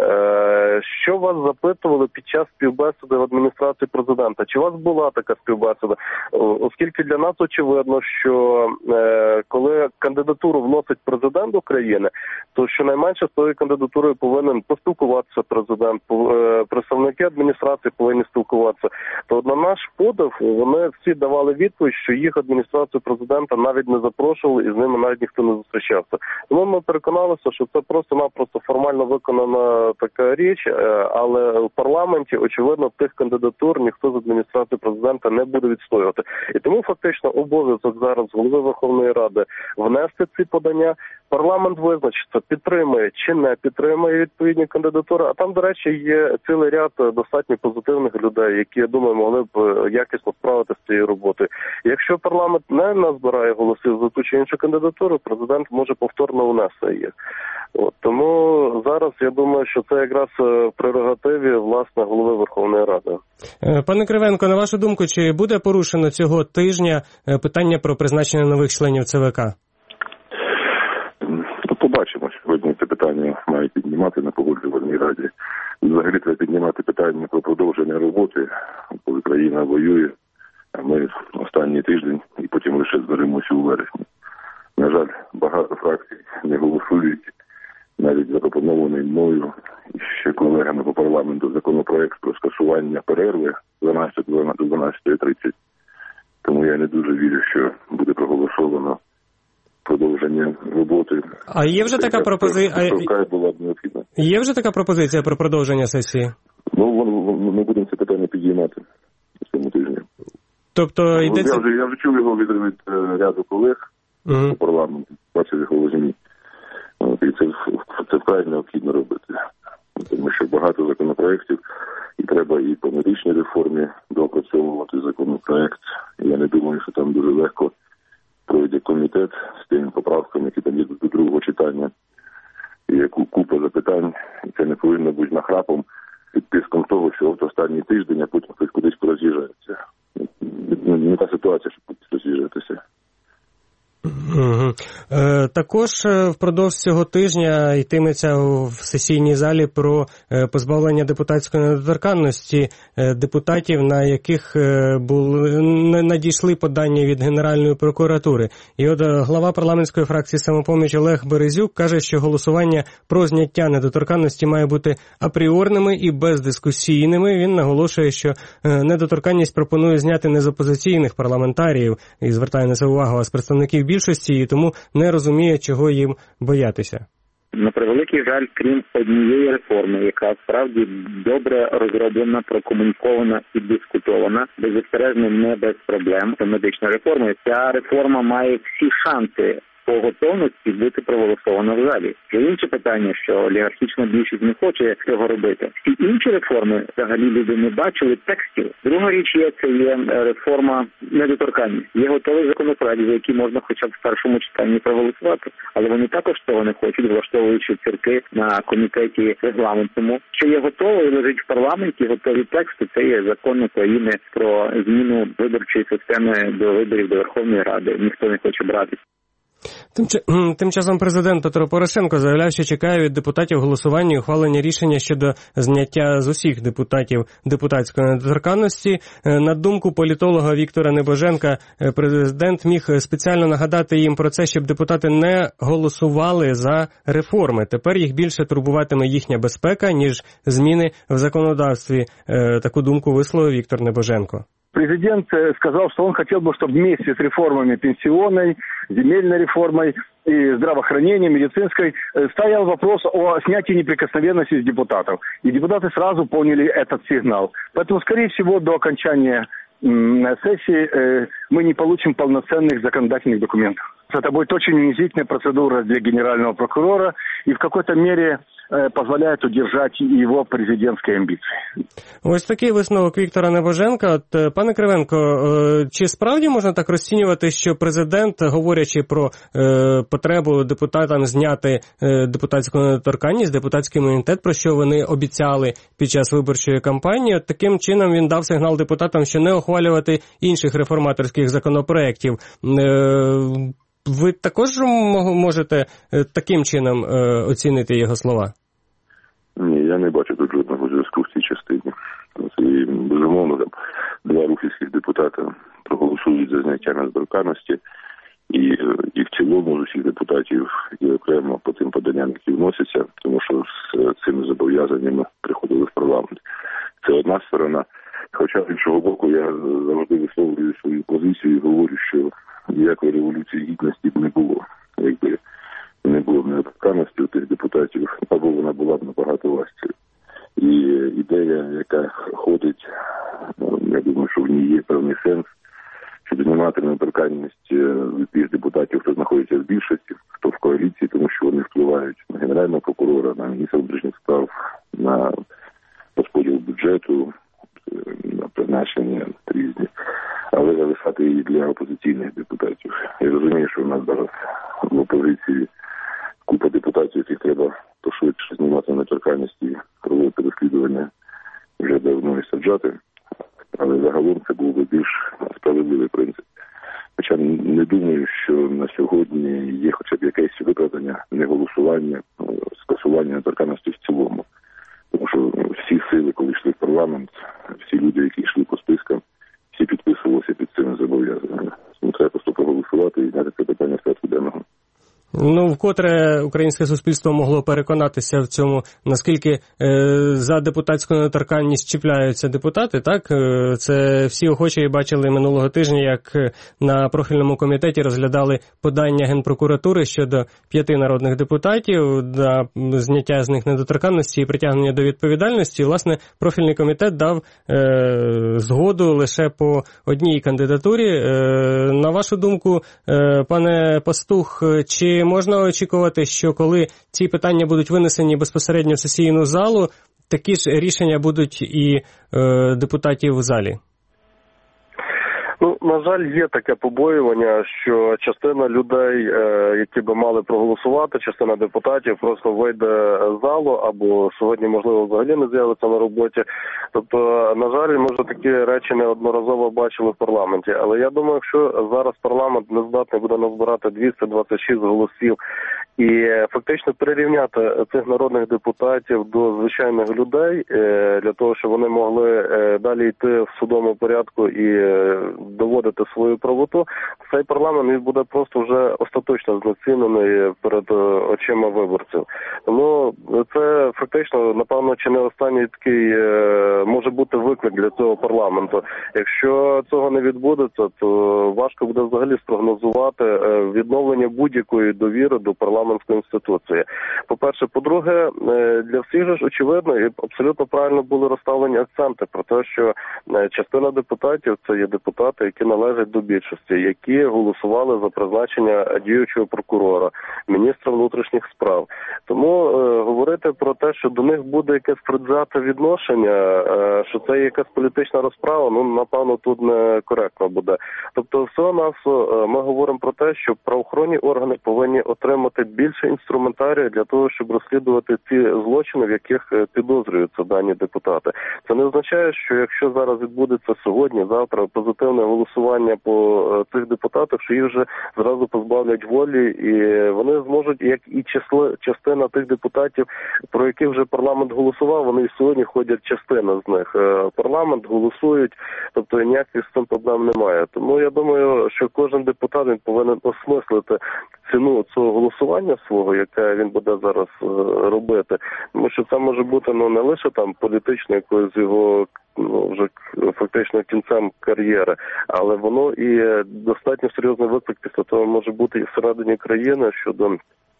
Що вас запитували під час співбесіди в адміністрації президента? Чи у вас була така співбесіда? Оскільки для нас очевидно, що коли кандидатуру вносить президент України, то щонайменше з тою кандидатурою повинен поспілкуватися президент, представники адміністрації повинні спілкуватися. То на наш подив вони всі давали відповідь, що їх адміністрацію президента навіть не запрошували і з ними навіть ніхто не зустрічався. Тому ми переконалися, що це просто-напросто формально виконана така річ, але в парламенті, очевидно, тих кандидатур ніхто з адміністрації президента не буде відстоювати. І тому фактично обов'язок зараз голови Верховної Ради внести ці подання, парламент визначиться, підтримує чи не підтримує відповідні кандидатури, а там, до речі, є цілий ряд достатньо позитивних людей, які, я думаю, могли б якісно справитися з цією роботою. Якщо парламент не назбирає голосів за ту чи іншу кандидатуру, президент може повторно внести їх. Тому зараз, я думаю, що це якраз в прерогативі, власне, голови Верховної Ради. Пане Кривенко, на вашу думку, чи буде порушено цього тижня питання про призначення нових членів ЦВК? Побачимо. Сьогодні це питання мають піднімати на Погоджувальній раді. Взагалі треба піднімати питання про продовження роботи, коли країна воює, а ми останній тиждень і потім лише зберемося у вересні. На жаль, багато фракцій не голосують навіть запропонований мною і ще колегами по парламенту законопроект про скасування перерви з 12 до 12:30. Тому я не дуже вірю, що буде проголосовано продовження роботи. А є вже така пропозиція? Була б необхідна. Є вже така пропозиція про продовження сесії? Ми будемо це питання підіймати цьому тижні. Тобто йдеться... Я вже чув його від ряду колег у парламенті, бачив його в ЗМІ. І це вкрай необхідно робити. Тому що багато законопроєктів, і треба і по медичній реформі доопрацьовувати законопроєкт. Я не думаю, що там дуже легко пройде комітет з тими поправками, які там є до другого читання. І яку купа запитань, і це не повинно бути нахрапом під тиском того, що от останній тиждень, а потім хтось кудись пороз'їжджається. Не та ситуація, щоб роз'їжджатися. Також впродовж цього тижня йтиметься в сесійній залі про позбавлення депутатської недоторканності депутатів, на яких надійшли подання від Генеральної прокуратури. І от глава парламентської фракції «Самопоміч» Олег Березюк каже, що голосування про зняття недоторканності має бути апріорними і бездискусійними. Він наголошує, що недоторканність пропонує зняти не з опозиційних парламентаріїв, і звертає на це увагу, а з представників більшості, і тому не розуміє, чого їм боятися. На превеликий жаль, крім однієї реформи, яка справді добре розроблена, прокомунікована і дискутована, беззастережно не без проблем, це медична реформа. Ця реформа має всі шанси по готовності бути проголосовано в залі. Вже інше питання, що олігархічна більшість не хоче цього робити. Всі інші реформи взагалі люди не бачили текстів. Друга річ це є реформа недоторканність. Є готовий законопроект, за який можна хоча б в першому читанні проголосувати. Але вони також того не хочуть, влаштовуючи цирки на комітеті регламентному. Що є готово і лежить в парламенті, готові тексти, це є закон України про зміну виборчої системи до виборів до Верховної Ради. Ніхто не хоче братися. Тим часом президент Петро Порошенко заявляв, що чекає від депутатів голосування і ухвалення рішення щодо зняття з усіх депутатів депутатської недоторканності. На думку політолога Віктора Небоженка, президент міг спеціально нагадати їм про це, щоб депутати не голосували за реформи. Тепер їх більше турбуватиме їхня безпека, ніж зміни в законодавстві. Таку думку висловив Віктор Небоженко. Президент сказал, что он хотел бы, чтобы вместе с реформами пенсионной, земельной реформой и здравоохранения, медицинской, стоял вопрос о снятии неприкосновенности с депутатов. И депутаты сразу поняли этот сигнал. Поэтому, скорее всего, до окончания сессии мы не получим полноценных законодательных документов. Это будет очень унизительная процедура для генерального прокурора и в какой-то мере позволяет удержать его президентські амбіції. Ось такий висновок Віктора Небоженка. От, пане Кривенко, чи справді можна так розцінювати, що президент, говорячи про потребу депутатам зняти депутатську недоторканність, депутатський імунітет, про що вони обіцяли під час виборчої кампанії, от таким чином він дав сигнал депутатам, що не ухвалювати інших реформаторських законопроєктів. Ви також можете таким чином оцінити його слова? Ні, я не бачу тут жодного зв'язку в цій частині. І, безумовно, два рухівських депутати проголосують за зняття недоторканності, і в цілому з усіх депутатів і окремо по тим поданням, які вносяться, тому що з цими зобов'язаннями приходили в парламент. Це одна сторона. Хоча, з іншого боку, я завжди висловлюю свою позицію і говорю, що ніякої революції гідності б не було. Якби не було недоторканності у тих депутатів, або вона була б набагато важчою. І ідея, яка ходить, я думаю, що в ній є певний сенс, щоб знімати недоторканність від тих депутатів, хто знаходиться в більшості, хто в коаліції, тому що вони впливають на генерального прокурора, на міністра внутрішніх справ, на розподіл бюджету, на призначення різні, але залишати її для опозиційних депутатів. Я розумію, що в нас зараз в опозиції купа депутатів, яких треба пошвидше знімати недоторканність і проводити розслідування вже давно і саджати, але загалом це був би більш справедливий принцип. Хоча не думаю, що на сьогодні є хоча б якесь виправдання неголосування, скасування недоторканності в цілому. Тому що всі сили, коли йшли в парламент, всі люди, які йшли по спискам, всі підписувалися під цими зобов'язаннями. Тому треба просто проголосувати і зняти це питання з порядку денного. Вкотре українське суспільство могло переконатися в цьому, наскільки за депутатську недоторканність чіпляються депутати, так? Це всі охочі бачили минулого тижня, як на профільному комітеті розглядали подання Генпрокуратури щодо 5 народних депутатів на зняття з них недоторканності і притягнення до відповідальності. Власне, профільний комітет дав згоду лише по одній кандидатурі. На вашу думку, пане Пастух, чи можна очікувати, що коли ці питання будуть винесені безпосередньо в сесійну залу, такі ж рішення будуть і депутатів в залі? На жаль, є таке побоювання, що частина людей, які би мали проголосувати, частина депутатів просто вийде з залу або сьогодні, можливо, взагалі не з'явиться на роботі. Тобто, на жаль, ми вже такі речі неодноразово бачили в парламенті. Але я думаю, якщо зараз парламент не здатний буде назбирати 226 голосів і фактично перерівняти цих народних депутатів до звичайних людей, для того, щоб вони могли далі йти в судовому порядку і доводити свою правоту, цей парламент він буде просто вже остаточно знецінений перед очима виборців. Тому це фактично, напевно, чи не останній такий може бути виклик для цього парламенту. Якщо цього не відбудеться, то важко буде взагалі спрогнозувати відновлення будь-якої довіри до парламентської інституції. По-перше. По-друге, для всіх ж очевидно і абсолютно правильно були розставлені акценти про те, що частина депутатів – це є депутати, які належать до більшості, які голосували за призначення діючого прокурора, міністра внутрішніх справ. Тому говорити про те, що до них буде якесь предвзяте відношення, що це якась політична розправа, напевно, тут не коректно буде. Тобто, всього-навсього ми говоримо про те, що правоохоронні органи повинні отримати більше інструментарію для того, щоб розслідувати ці злочини, в яких підозрюються дані депутати. Це не означає, що якщо зараз відбудеться сьогодні, завтра позитивне голосування по цих депутатах, що їх вже зразу позбавлять волі, і вони зможуть, як і частина тих депутатів, про яких вже парламент голосував, вони і сьогодні ходять частина з них. Парламент голосують, тобто ніяких з цим проблем немає. Тому я думаю, що кожен депутат він повинен осмислити ціну цього голосування свого, яке він буде зараз робити. Тому що це може бути не лише там політично якоюсь його вже фактично кінцем кар'єри, але воно і достатньо серйозний виклик після того може бути і всередині країни щодо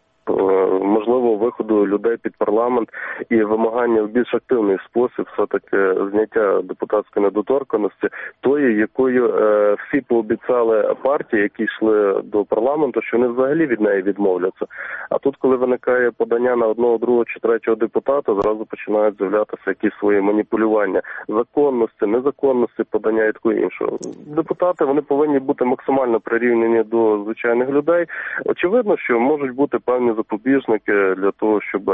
можливо виходу людей під парламент і вимагання в більш активний спосіб все-таки зняття депутатської недоторканності, тої, якою всі пообіцяли партії, які йшли до парламенту, що вони взагалі від неї відмовляться. А тут, коли виникає подання на одного, другого чи третього депутата, зразу починають з'являтися якісь свої маніпулювання законності, незаконності подання і такого іншого. Депутати, вони повинні бути максимально прирівняні до звичайних людей. Очевидно, що можуть бути певні запобіжники для того, щоб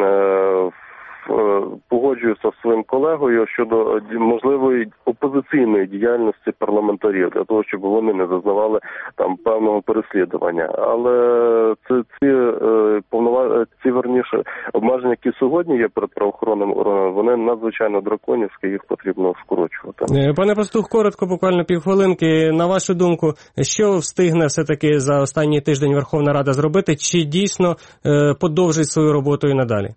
погоджуюся з своїм колегою щодо можливої опозиційної діяльності парламентарів, для того, щоб вони не зазнавали там певного переслідування. Але ці верніше обмеження, які сьогодні є перед правоохоронними органами, вони надзвичайно драконівські, їх потрібно скорочувати. Пане Пастух, коротко, буквально півхвилинки. На вашу думку, що встигне все-таки за останній тиждень Верховна Рада зробити? Чи дійсно подовжить свою роботу і надалі?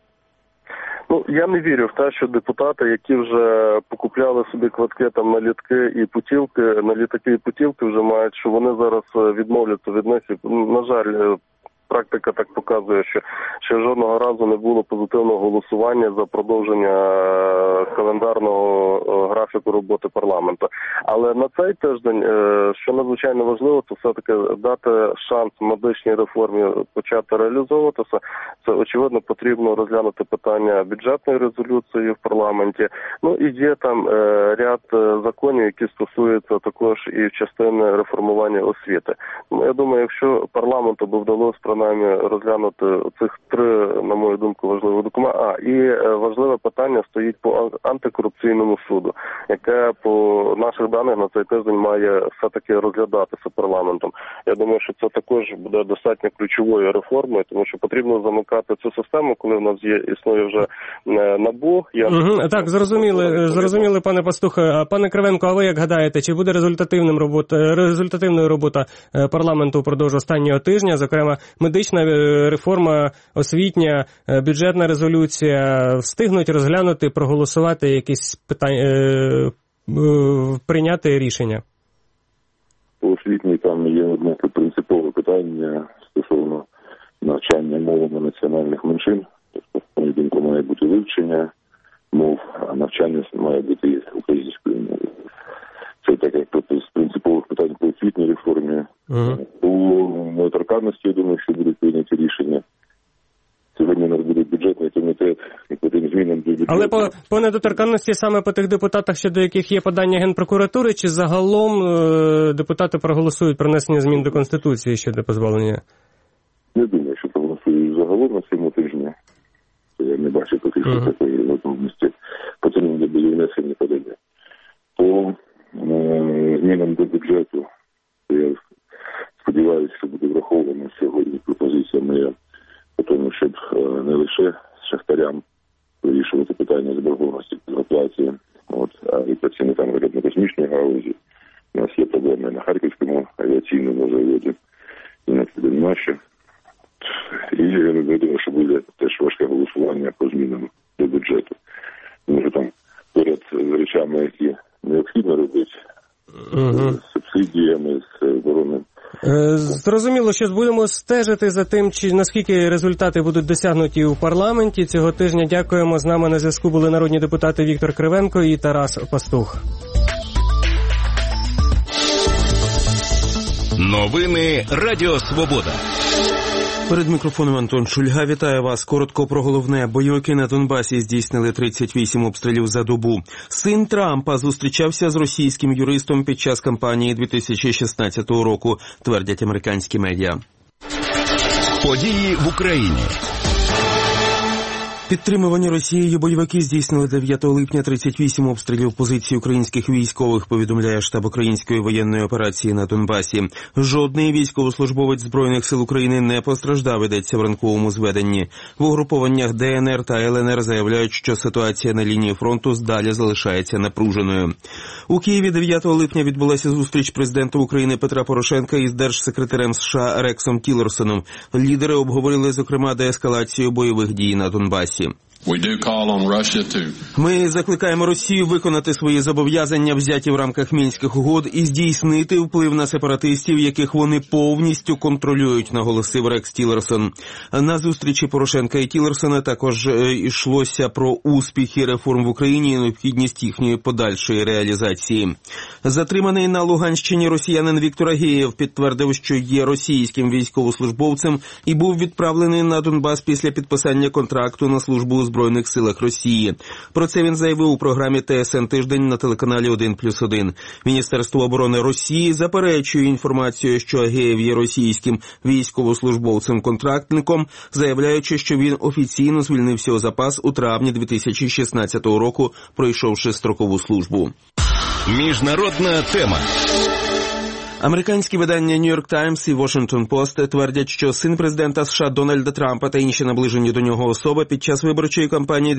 Я не вірю в те, що депутати, які вже покупляли собі квитки там на літаки і путівки, на літаки і путівки вже мають, що вони зараз відмовляться від них. На жаль, практика так показує, що ще жодного разу не було позитивного голосування за продовження календарного графіку роботи парламенту. Але на цей тиждень, що надзвичайно важливо, це все-таки дати шанс медичній реформі почати реалізовуватися. Це, очевидно, потрібно розглянути питання бюджетної резолюції в парламенті. І є там ряд законів, які стосуються також і частини реформування освіти. Я думаю, якщо парламенту би вдалося принаймні розглянути цих три, на мою думку, важливих документи. І важливе питання стоїть по антикорупційному суду, яке по наших даних на цей тиждень має все-таки розглядатися парламентом. Я думаю, що це також буде достатньо ключовою реформою, тому що потрібно замикати цю систему, коли в нас існує вже НАБУ. Так, зрозуміли, пане Пастух. Пане Кривенко, а ви як гадаєте, чи буде результативною робота парламенту впродовж останнього тижня? Зокрема, ми медична реформа, освітня, бюджетна резолюція встигнуть розглянути, проголосувати якісь питання, прийняти рішення? По освітній там є одне принципове питання стосовно навчання мовами національних меншин. Тобто, по моєму думку, має бути вивчення мов, а навчання має бути українською мовою. Це так, як з принципових питань по освітній реформі. По недоторканності, я думаю, що будуть прийняті рішення. Сьогодні у нас буде бюджетний комітет, і по тим змінам до бюджету. Але по недоторканності саме по тих депутатах, щодо яких є подання Генпрокуратури, чи загалом депутати проголосують про внесення змін до Конституції щодо позбавлення? Не думаю, що проголосують загалом на цьому тижні. Я не бачу поки що такої готовності. По цьому буде внесені подання. По змінам до бюджету, я сподіваюся, що буде враховано сьогодні пропозиція моя по тому, щоб не лише шахтарям вирішувати питання заборгованості по зарплаті, а і працівникам виробно-космічної галузі. У нас є проблеми на Харківському авіаційному заводі і на Південмаші. І я думаю, що буде теж важке голосування по змінам до бюджету. Тому що там поряд з речами, які необхідно робити, з субсидіями, з оборонним. Зрозуміло, що будемо стежити за тим, чи наскільки результати будуть досягнуті у парламенті цього тижня. Дякуємо. З нами на зв'язку були народні депутати Віктор Кривенко і Тарас Пастух. Новини Радіо Свобода. Перед мікрофоном Антон Шульга. Вітаю вас. Коротко про головне. Бойовики на Донбасі здійснили 38 обстрілів за добу. Син Трампа зустрічався з російським юристом під час кампанії 2016 року, твердять американські медіа. Події в Україні. Підтримувані Росією бойовики здійснили 9 липня 38 обстрілів позицій українських військових, повідомляє штаб української воєнної операції на Донбасі. Жодний військовослужбовець Збройних сил України не постраждав, йдеться в ранковому зведенні. В угрупованнях ДНР та ЛНР заявляють, що ситуація на лінії фронту далі залишається напруженою. У Києві 9 липня відбулася зустріч президента України Петра Порошенка із держсекретарем США Рексом Тіллерсоном. Лідери обговорили, зокрема, деескалацію бойових дій на Донбасі. Ми закликаємо Росію виконати свої зобов'язання, взяті в рамках Мінських угод, і здійснити вплив на сепаратистів, яких вони повністю контролюють, наголосив Рекс Тіллерсон. На зустрічі Порошенка і Тіллерсона також йшлося про успіхи реформ в Україні і необхідність їхньої подальшої реалізації. Затриманий на Луганщині росіянин Віктор Агеєв підтвердив, що є російським військовослужбовцем і був відправлений на Донбас після підписання контракту на службу у Збройних силах Росії. Про це він заявив у програмі ТСН «Тиждень» на телеканалі 1+1. Міністерство оборони Росії заперечує інформацію, що Агеєв є російським військовослужбовцем-контрактником, заявляючи, що він офіційно звільнився у запас у травні 2016 року, пройшовши строкову службу. Міжнародна тема. Американські видання New York Times і Washington Post твердять, що син президента США Дональда Трампа та інші наближені до нього особи під час виборчої кампанії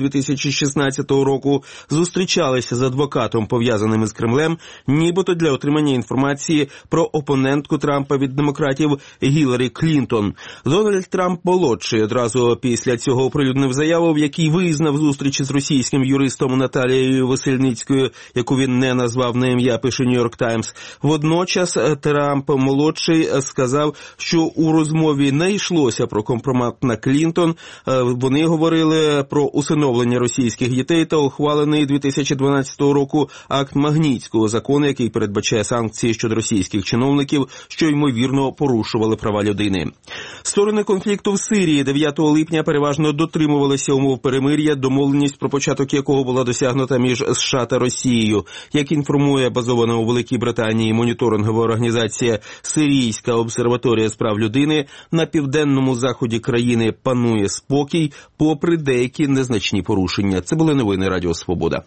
2016 року зустрічалися з адвокатом, пов'язаним із Кремлем, нібито для отримання інформації про опонентку Трампа від демократів Гіларі Клінтон. Дональд Трамп-молодший одразу після цього оприлюднив заяву, в якій визнав зустрічі з російським юристом Наталією Весельницькою, яку він не назвав на ім'я, пише New York Times. Водночас Трамп-молодший сказав, що у розмові не йшлося про компромат на Клінтон. Вони говорили про усиновлення російських дітей та ухвалений 2012 року акт Магнітського закону, який передбачає санкції щодо російських чиновників, що, ймовірно, порушували права людини. Сторони конфлікту в Сирії 9 липня переважно дотримувалися умов перемир'я, домовленість про початок якого була досягнута між США та Росією. Як інформує базована у Великій Британії моніторингова організація «Сирійська обсерваторія з прав людини», на південному заході країни панує спокій, попри деякі незначні порушення. Це були новини Радіо Свобода.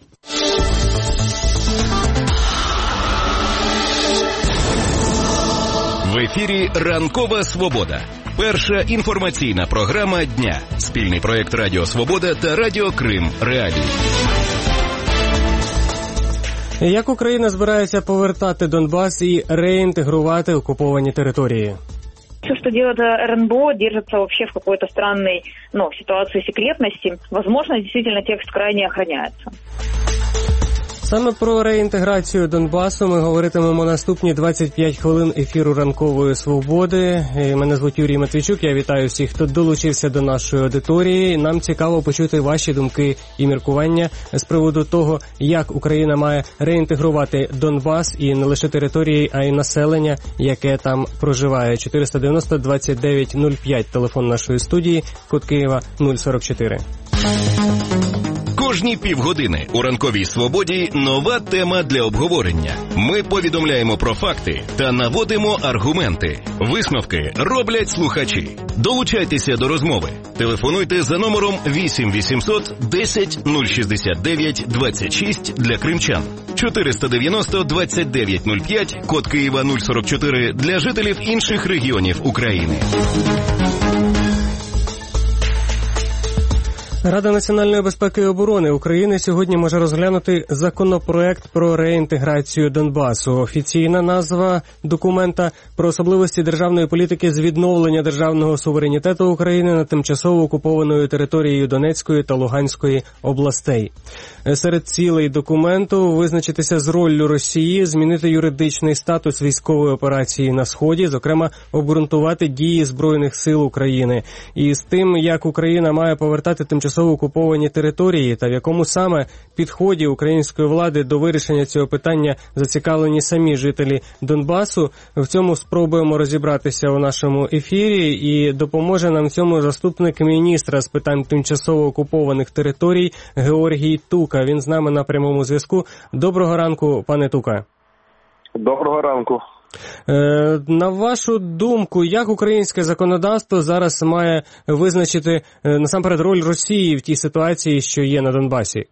В ефірі «Ранкова Свобода». Перша інформаційна програма дня. Спільний проєкт Радіо Свобода та Радіо Крим Реалії. Як Україна збирається повертати Донбас і реінтегрувати окуповані території? Все, что делает РНБО, держится вообще в какой-то странной, ситуации секретности. Возможно, действительно текст крайне охраняется. Саме про реінтеграцію Донбасу ми говоритимемо наступні 25 хвилин ефіру «Ранкової свободи». Мене звуть Юрій Матвійчук, я вітаю всіх, хто долучився до нашої аудиторії. Нам цікаво почути ваші думки і міркування з приводу того, як Україна має реінтегрувати Донбас і не лише території, а й населення, яке там проживає. 490-29-05, телефон нашої студії, код Києва 044. Кожні півгодини у «Ранковій свободі» нова тема для обговорення. Ми повідомляємо про факти та наводимо аргументи. Висновки роблять слухачі. Долучайтеся до розмови. Телефонуйте за номером 8 800 10 069 26 для кримчан. 490-29-05, код Києва 044 для жителів інших регіонів України. Рада національної безпеки і оборони України сьогодні може розглянути законопроект про реінтеграцію Донбасу. Офіційна назва документа про особливості державної політики з відновлення державного суверенітету України над тимчасово окупованою територією Донецької та Луганської областей. Серед цілей документу визначитися з роллю Росії, змінити юридичний статус військової операції на Сході, зокрема обґрунтувати дії Збройних сил України. І з тим, як Україна має повертати тимчасово окуповані території та в якому саме підході української влади до вирішення цього питання зацікавлені самі жителі Донбасу. В цьому спробуємо розібратися у нашому ефірі, і допоможе нам в цьому заступник міністра з питань тимчасово окупованих територій Георгій Тука. Він з нами на прямому зв'язку. Доброго ранку, пане Тука. Доброго ранку. На вашу думку, як українське законодавство зараз має визначити насамперед роль Росії в тій ситуації, що є на Донбасі?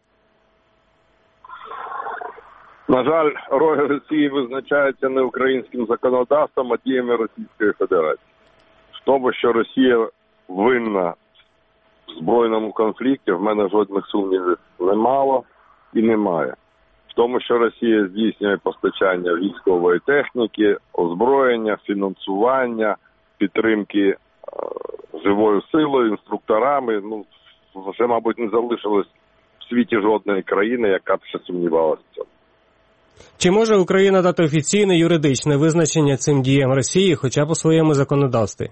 На жаль, роль Росії визначається не українським законодавством, а діями Російської Федерації. В тому, що Росія винна в збройному конфлікті, в мене жодних сумнівів немало і немає. В тому, що Росія здійснює постачання військової техніки, озброєння, фінансування, підтримки живою силою, інструкторами. Вже, мабуть, не залишилось в світі жодної країни, яка б ще сумнівалася в цьому. Чи може Україна дати офіційне юридичне визначення цим діям Росії, хоча б у своєму законодавстві?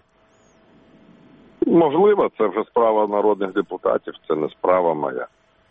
Можливо, це вже справа народних депутатів, це не справа моя.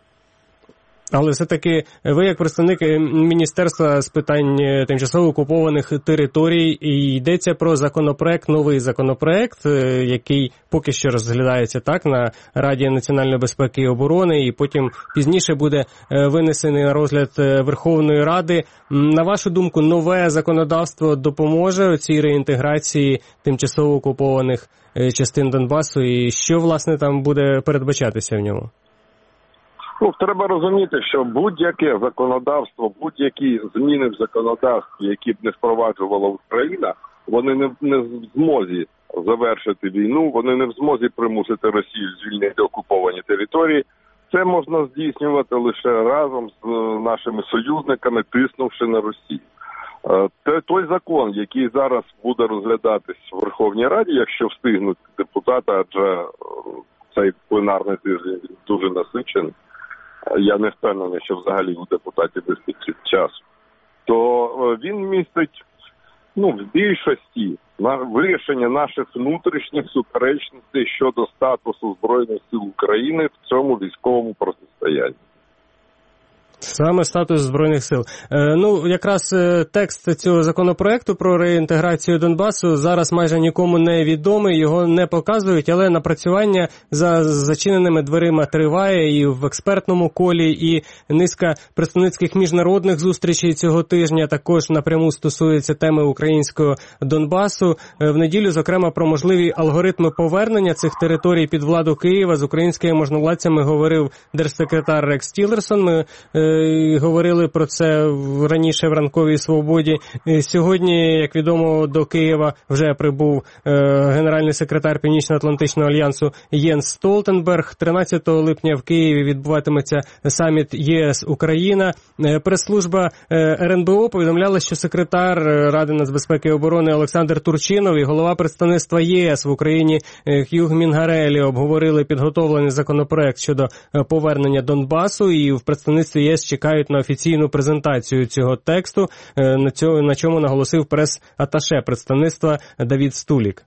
Але все-таки ви, як представник Міністерства з питань тимчасово окупованих територій, йдеться про законопроект, новий законопроект, який поки що розглядається так на Раді національної безпеки і оборони, і потім пізніше буде винесений на розгляд Верховної Ради. На вашу думку, нове законодавство допоможе цій реінтеграції тимчасово окупованих частин Донбасу, і що, власне, там буде передбачатися в ньому? Треба розуміти, що будь-яке законодавство, будь-які зміни в законодавстві, які б не впроваджувала Україна, вони не в змозі завершити війну, вони не в змозі примусити Росію звільнити окуповані території. Це можна здійснювати лише разом з нашими союзниками, тиснувши на Росію. Той закон, який зараз буде розглядатись в Верховній Раді, якщо встигнуть депутати, адже цей пленарний тиждень дуже насичений, я не впевнений, що взагалі у депутатів вистачить часу, то він містить в більшості вирішення наших внутрішніх суперечностей щодо статусу Збройних сил України в цьому військовому протистоянні. Саме статус Збройних сил. Якраз текст цього законопроекту про реінтеграцію Донбасу зараз майже нікому не відомий, його не показують, але напрацювання за зачиненими дверима триває і в експертному колі, і низка представницьких міжнародних зустрічей цього тижня також напряму стосується теми українського Донбасу. В неділю, зокрема, про можливі алгоритми повернення цих територій під владу Києва з українськими можновладцями говорив держсекретар Рекс Тіллерсон. Ми говорили про це раніше в ранковій свободі. Сьогодні, як відомо, до Києва вже прибув генеральний секретар Північно-Атлантичного альянсу Єнс Столтенберг. 13 липня в Києві відбуватиметься саміт ЄС-Україна. Прес-служба РНБО повідомляла, що секретар Ради нацбезпеки і оборони Олександр Турчинов і голова представництва ЄС в Україні Х'юг Мінгареллі обговорили підготовлений законопроект щодо повернення Донбасу, і в представництві ЄС чекають на офіційну презентацію цього тексту, на чому наголосив прес-аташе представництва Давід Стулік.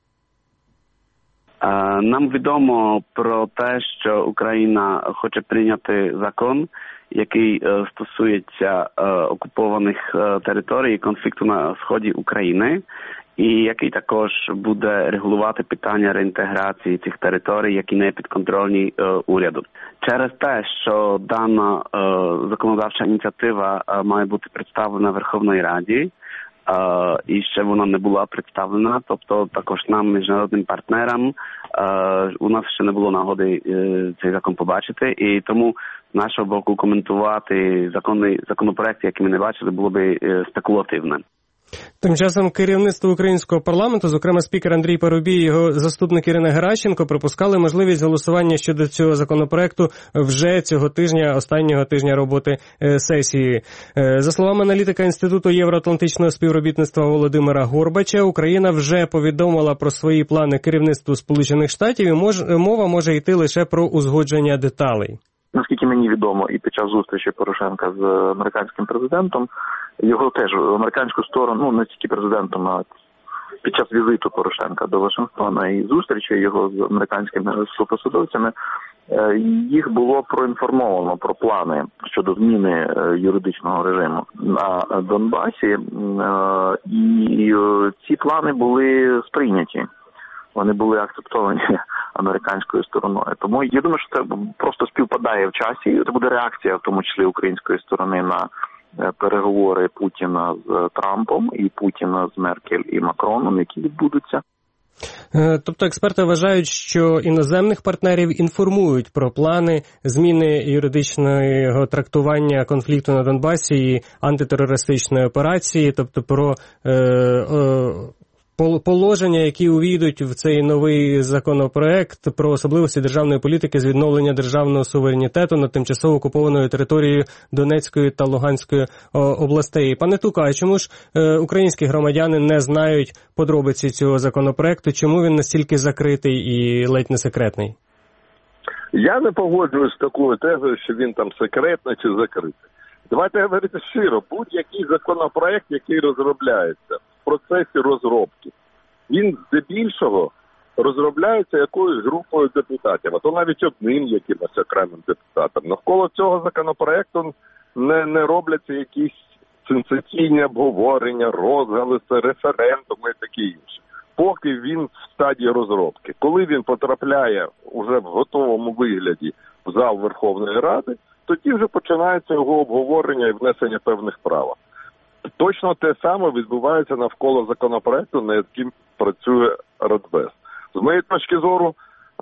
Нам відомо про те, що Україна хоче прийняти закон, який стосується окупованих територій, конфлікту на сході України, і який також буде регулювати питання реінтеграції цих територій, які не підконтрольні уряду. Через те, що дана законодавча ініціатива має бути представлена Верховній Раді, і ще вона не була представлена, тобто також нам, міжнародним партнерам, у нас ще не було нагоди цей закон побачити, і тому з нашого боку коментувати законопроект, який ми не бачили, було би спекулятивне. Тим часом керівництво українського парламенту, зокрема спікер Андрій Парубій і його заступник Ірина Геращенко, припускали можливість голосування щодо цього законопроекту вже цього тижня, останнього тижня роботи сесії. За словами аналітика Інституту євроатлантичного співробітництва Володимира Горбача, Україна вже повідомила про свої плани керівництву Сполучених Штатів, і мова може йти лише про узгодження деталей. Наскільки мені відомо, і під час зустрічі Порошенка з американським президентом, його теж американську сторону, не тільки президентом, а під час візиту Порошенка до Вашингтона і зустрічі його з американськими посадовцями, їх було проінформовано про плани щодо зміни юридичного режиму на Донбасі, і ці плани були сприйняті. Вони були акцептовані американською стороною. Тому я думаю, що це просто співпадає в часі. Це буде реакція, в тому числі української сторони, на переговори Путіна з Трампом і Путіна з Меркель і Макроном, які відбудуться. Тобто експерти вважають, що іноземних партнерів інформують про плани зміни юридичного трактування конфлікту на Донбасі і антитерористичної операції, тобто про положення, які увійдуть в цей новий законопроект про особливості державної політики з відновлення державного суверенітету над тимчасово окупованою територією Донецької та Луганської областей. Пане Тука, а чому ж українські громадяни не знають подробиці цього законопроекту? Чому він настільки закритий і ледь не секретний? Я не погоджуюсь з такою тезою, що він там секретний чи закритий. Давайте говорити щиро, будь-який законопроект, який розробляється в процесі розробки, він здебільшого розробляється якоюсь групою депутатів, а то навіть одним якимось окремим депутатом. Навколо цього законопроекту не робляться якісь сенсаційні обговорення, розголоси, референдуми і таке інше. Поки він в стадії розробки. Коли він потрапляє уже в готовому вигляді в зал Верховної Ради, тоді вже починається його обговорення і внесення певних правок. Точно те саме відбувається навколо законопроекту, над яким працює Радбез. З моєї точки зору,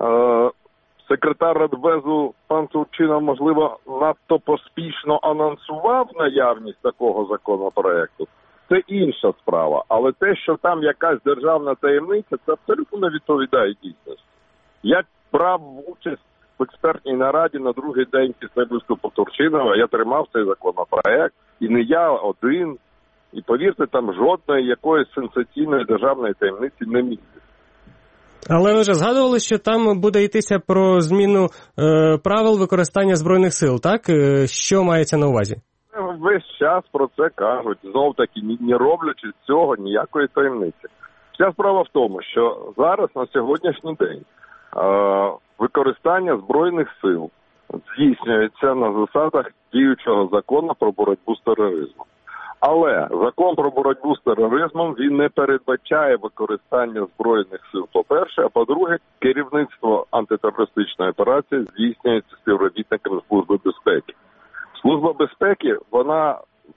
секретар Радбезу пан Турчинов, можливо, надто поспішно анонсував наявність такого законопроекту. Це інша справа. Але те, що там якась державна таємниця, це абсолютно не відповідає дійсності. Я брав участь в експертній нараді на другий день після виступу Турчинова. Я тримав цей законопроект, і не я один. І повірте, там жодної якоїсь сенсаційної державної таємниці не міститься. Але ви вже згадували, що там буде йтися про зміну правил використання Збройних сил, так? Що мається на увазі? Весь час про це кажуть, знов-таки не роблячи з цього ніякої таємниці. Вся справа в тому, що зараз на сьогоднішній день використання Збройних сил здійснюється на засадах діючого закону про боротьбу з тероризмом. Але закон про боротьбу з тероризмом, він не передбачає використання Збройних сил, по-перше, а по-друге, керівництво антитерористичної операції здійснюється співробітниками Служби безпеки. Служба безпеки, вона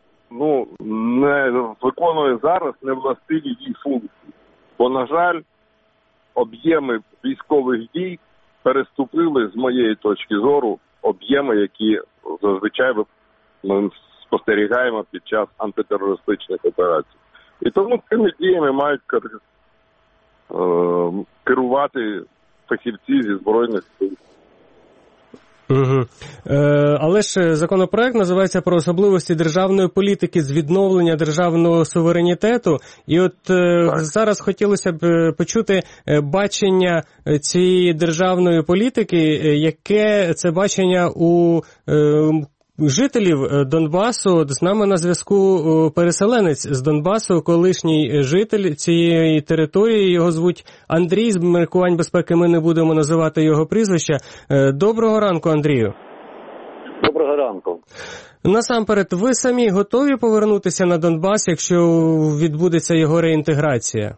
не виконує зараз невластиві їй функції. Бо, на жаль, об'єми військових дій переступили, з моєї точки зору, об'єми, які зазвичай ми спостерігаємо під час антитерористичних операцій. І тому цими діями мають керувати фахівці зі Збройних сил. Угу. Але ж законопроект називається про особливості державної політики з відновлення державного суверенітету. І от зараз хотілося б почути бачення цієї державної політики, яке це бачення у жителів Донбасу. З нами на зв'язку переселенець з Донбасу, колишній житель цієї території, його звуть Андрій, з міркувань безпеки ми не будемо називати його прізвища. Доброго ранку, Андрію. Доброго ранку. Насамперед, ви самі готові повернутися на Донбас, якщо відбудеться його реінтеграція?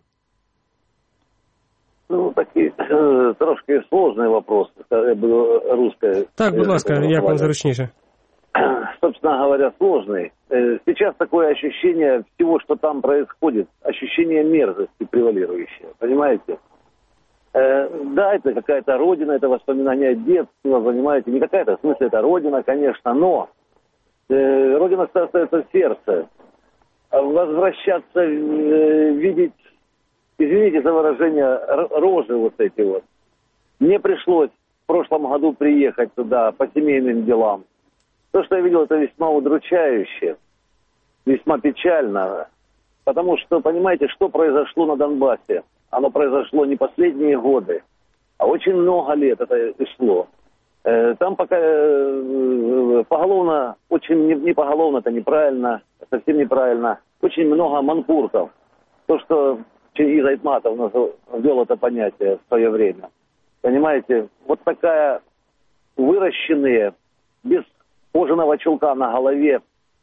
Ну, такий трошки складний вопрос. Я буду русская. Так, будь ласка, як вам зручніше? Собственно говоря, сложный. Сейчас такое ощущение всего, что там происходит, ощущение мерзости превалирующее, понимаете? Да, это какая-то родина, это воспоминания детства, понимаете? Не какая-то, в смысле, это родина, конечно, но родина остается в сердце. Возвращаться, видеть, извините за выражение, рожи вот эти вот. Мне пришлось в прошлом году приехать туда по семейным делам. То, что я видел, это весьма удручающе, весьма печально, потому что, понимаете, что произошло на Донбассе? Оно произошло не последние годы, а очень много лет это шло. Там пока поголовно, очень не поголовно, это неправильно, совсем неправильно, очень много манкуртов. То, что Чингиз Айтматов ввел это понятие в свое время. Понимаете, вот такая выращенные, без кожаного чулка на голове,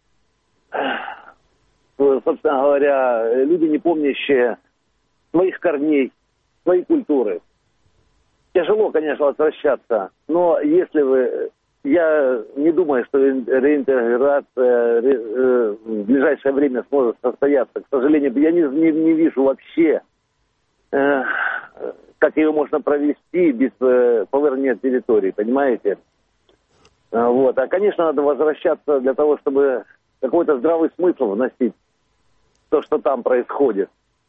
собственно говоря, люди, не помнящие своих корней, своей культуры. Тяжело, конечно, возвращаться, но если вы... Я не думаю, что реинтеграция в ближайшее время сможет состояться. К сожалению, я не вижу вообще, как ее можно провести без повернения территории, понимаете? Вот. А, конечно, надо возвращаться для того, чтобы какой-то здравый смысл вносить в то, что там происходит.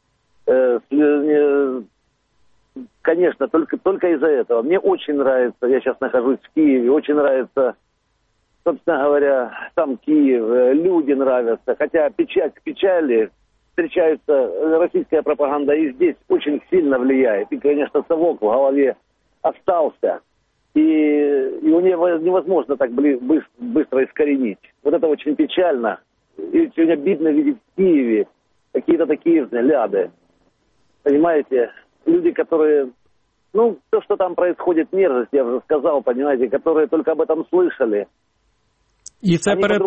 Конечно, только из-за этого. Мне очень нравится, я сейчас нахожусь в Киеве, очень нравится, собственно говоря, сам Киев, люди нравятся. Хотя печать к печали встречается, российская пропаганда и здесь очень сильно влияет. И, конечно, совок в голове остался. И его невозможно так быстро искоренить. Вот это очень печально. И очень обидно видеть в Киеве какие-то такие взгляды. Понимаете, люди, которые... Ну, то, что там происходит, мерзость, я уже сказал, понимаете, которые только об этом слышали. І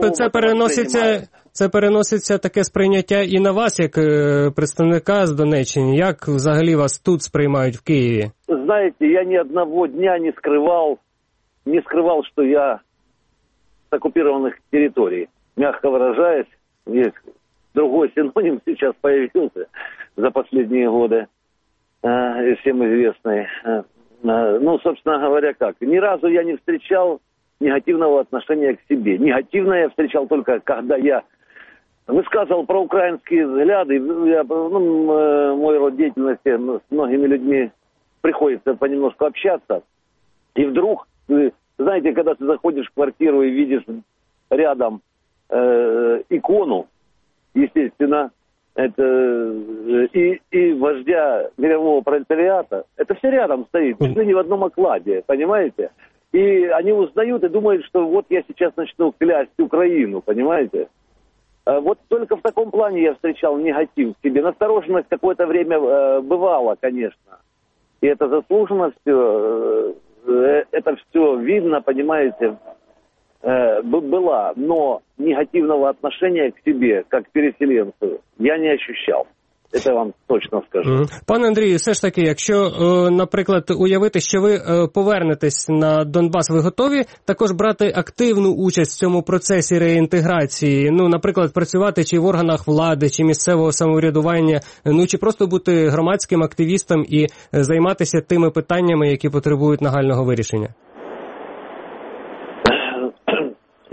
це переноситься таке сприйняття і на вас, як представника з Донеччини. Як взагалі вас тут сприймають в Києві? Знаете, я ни одного дня не скрывал, что я с оккупированных территорий. Мягко выражаясь, есть другой синоним сейчас появился за последние годы, всем известный. Ну, собственно говоря, как? Ни разу я не встречал негативного отношения к себе. Негативное я встречал только, когда я высказывал проукраинские взгляды. Мой род деятельности, с многими людьми приходится понемножку общаться. И вдруг, знаете, когда ты заходишь в квартиру и видишь рядом икону, естественно, это и вождя мирового пролетариата, это все рядом стоит, не в одном окладе, понимаете? И они узнают и думают, что вот я сейчас начну клясть Украину, понимаете? Вот только в таком плане я встречал негатив в себе. Настороженность какое-то время бывала, конечно. И это заслуженно все, это все видно, понимаете, была, но негативного отношения к себе, как к переселенцу, я не ощущал. Це вам точно скажу. Пане Андрію, все ж таки, якщо, наприклад, уявити, що ви повернетесь на Донбас, ви готові також брати активну участь в цьому процесі реінтеграції? Ну, наприклад, працювати чи в органах влади, чи місцевого самоврядування, ну, чи просто бути громадським активістом і займатися тими питаннями, які потребують нагального вирішення? Если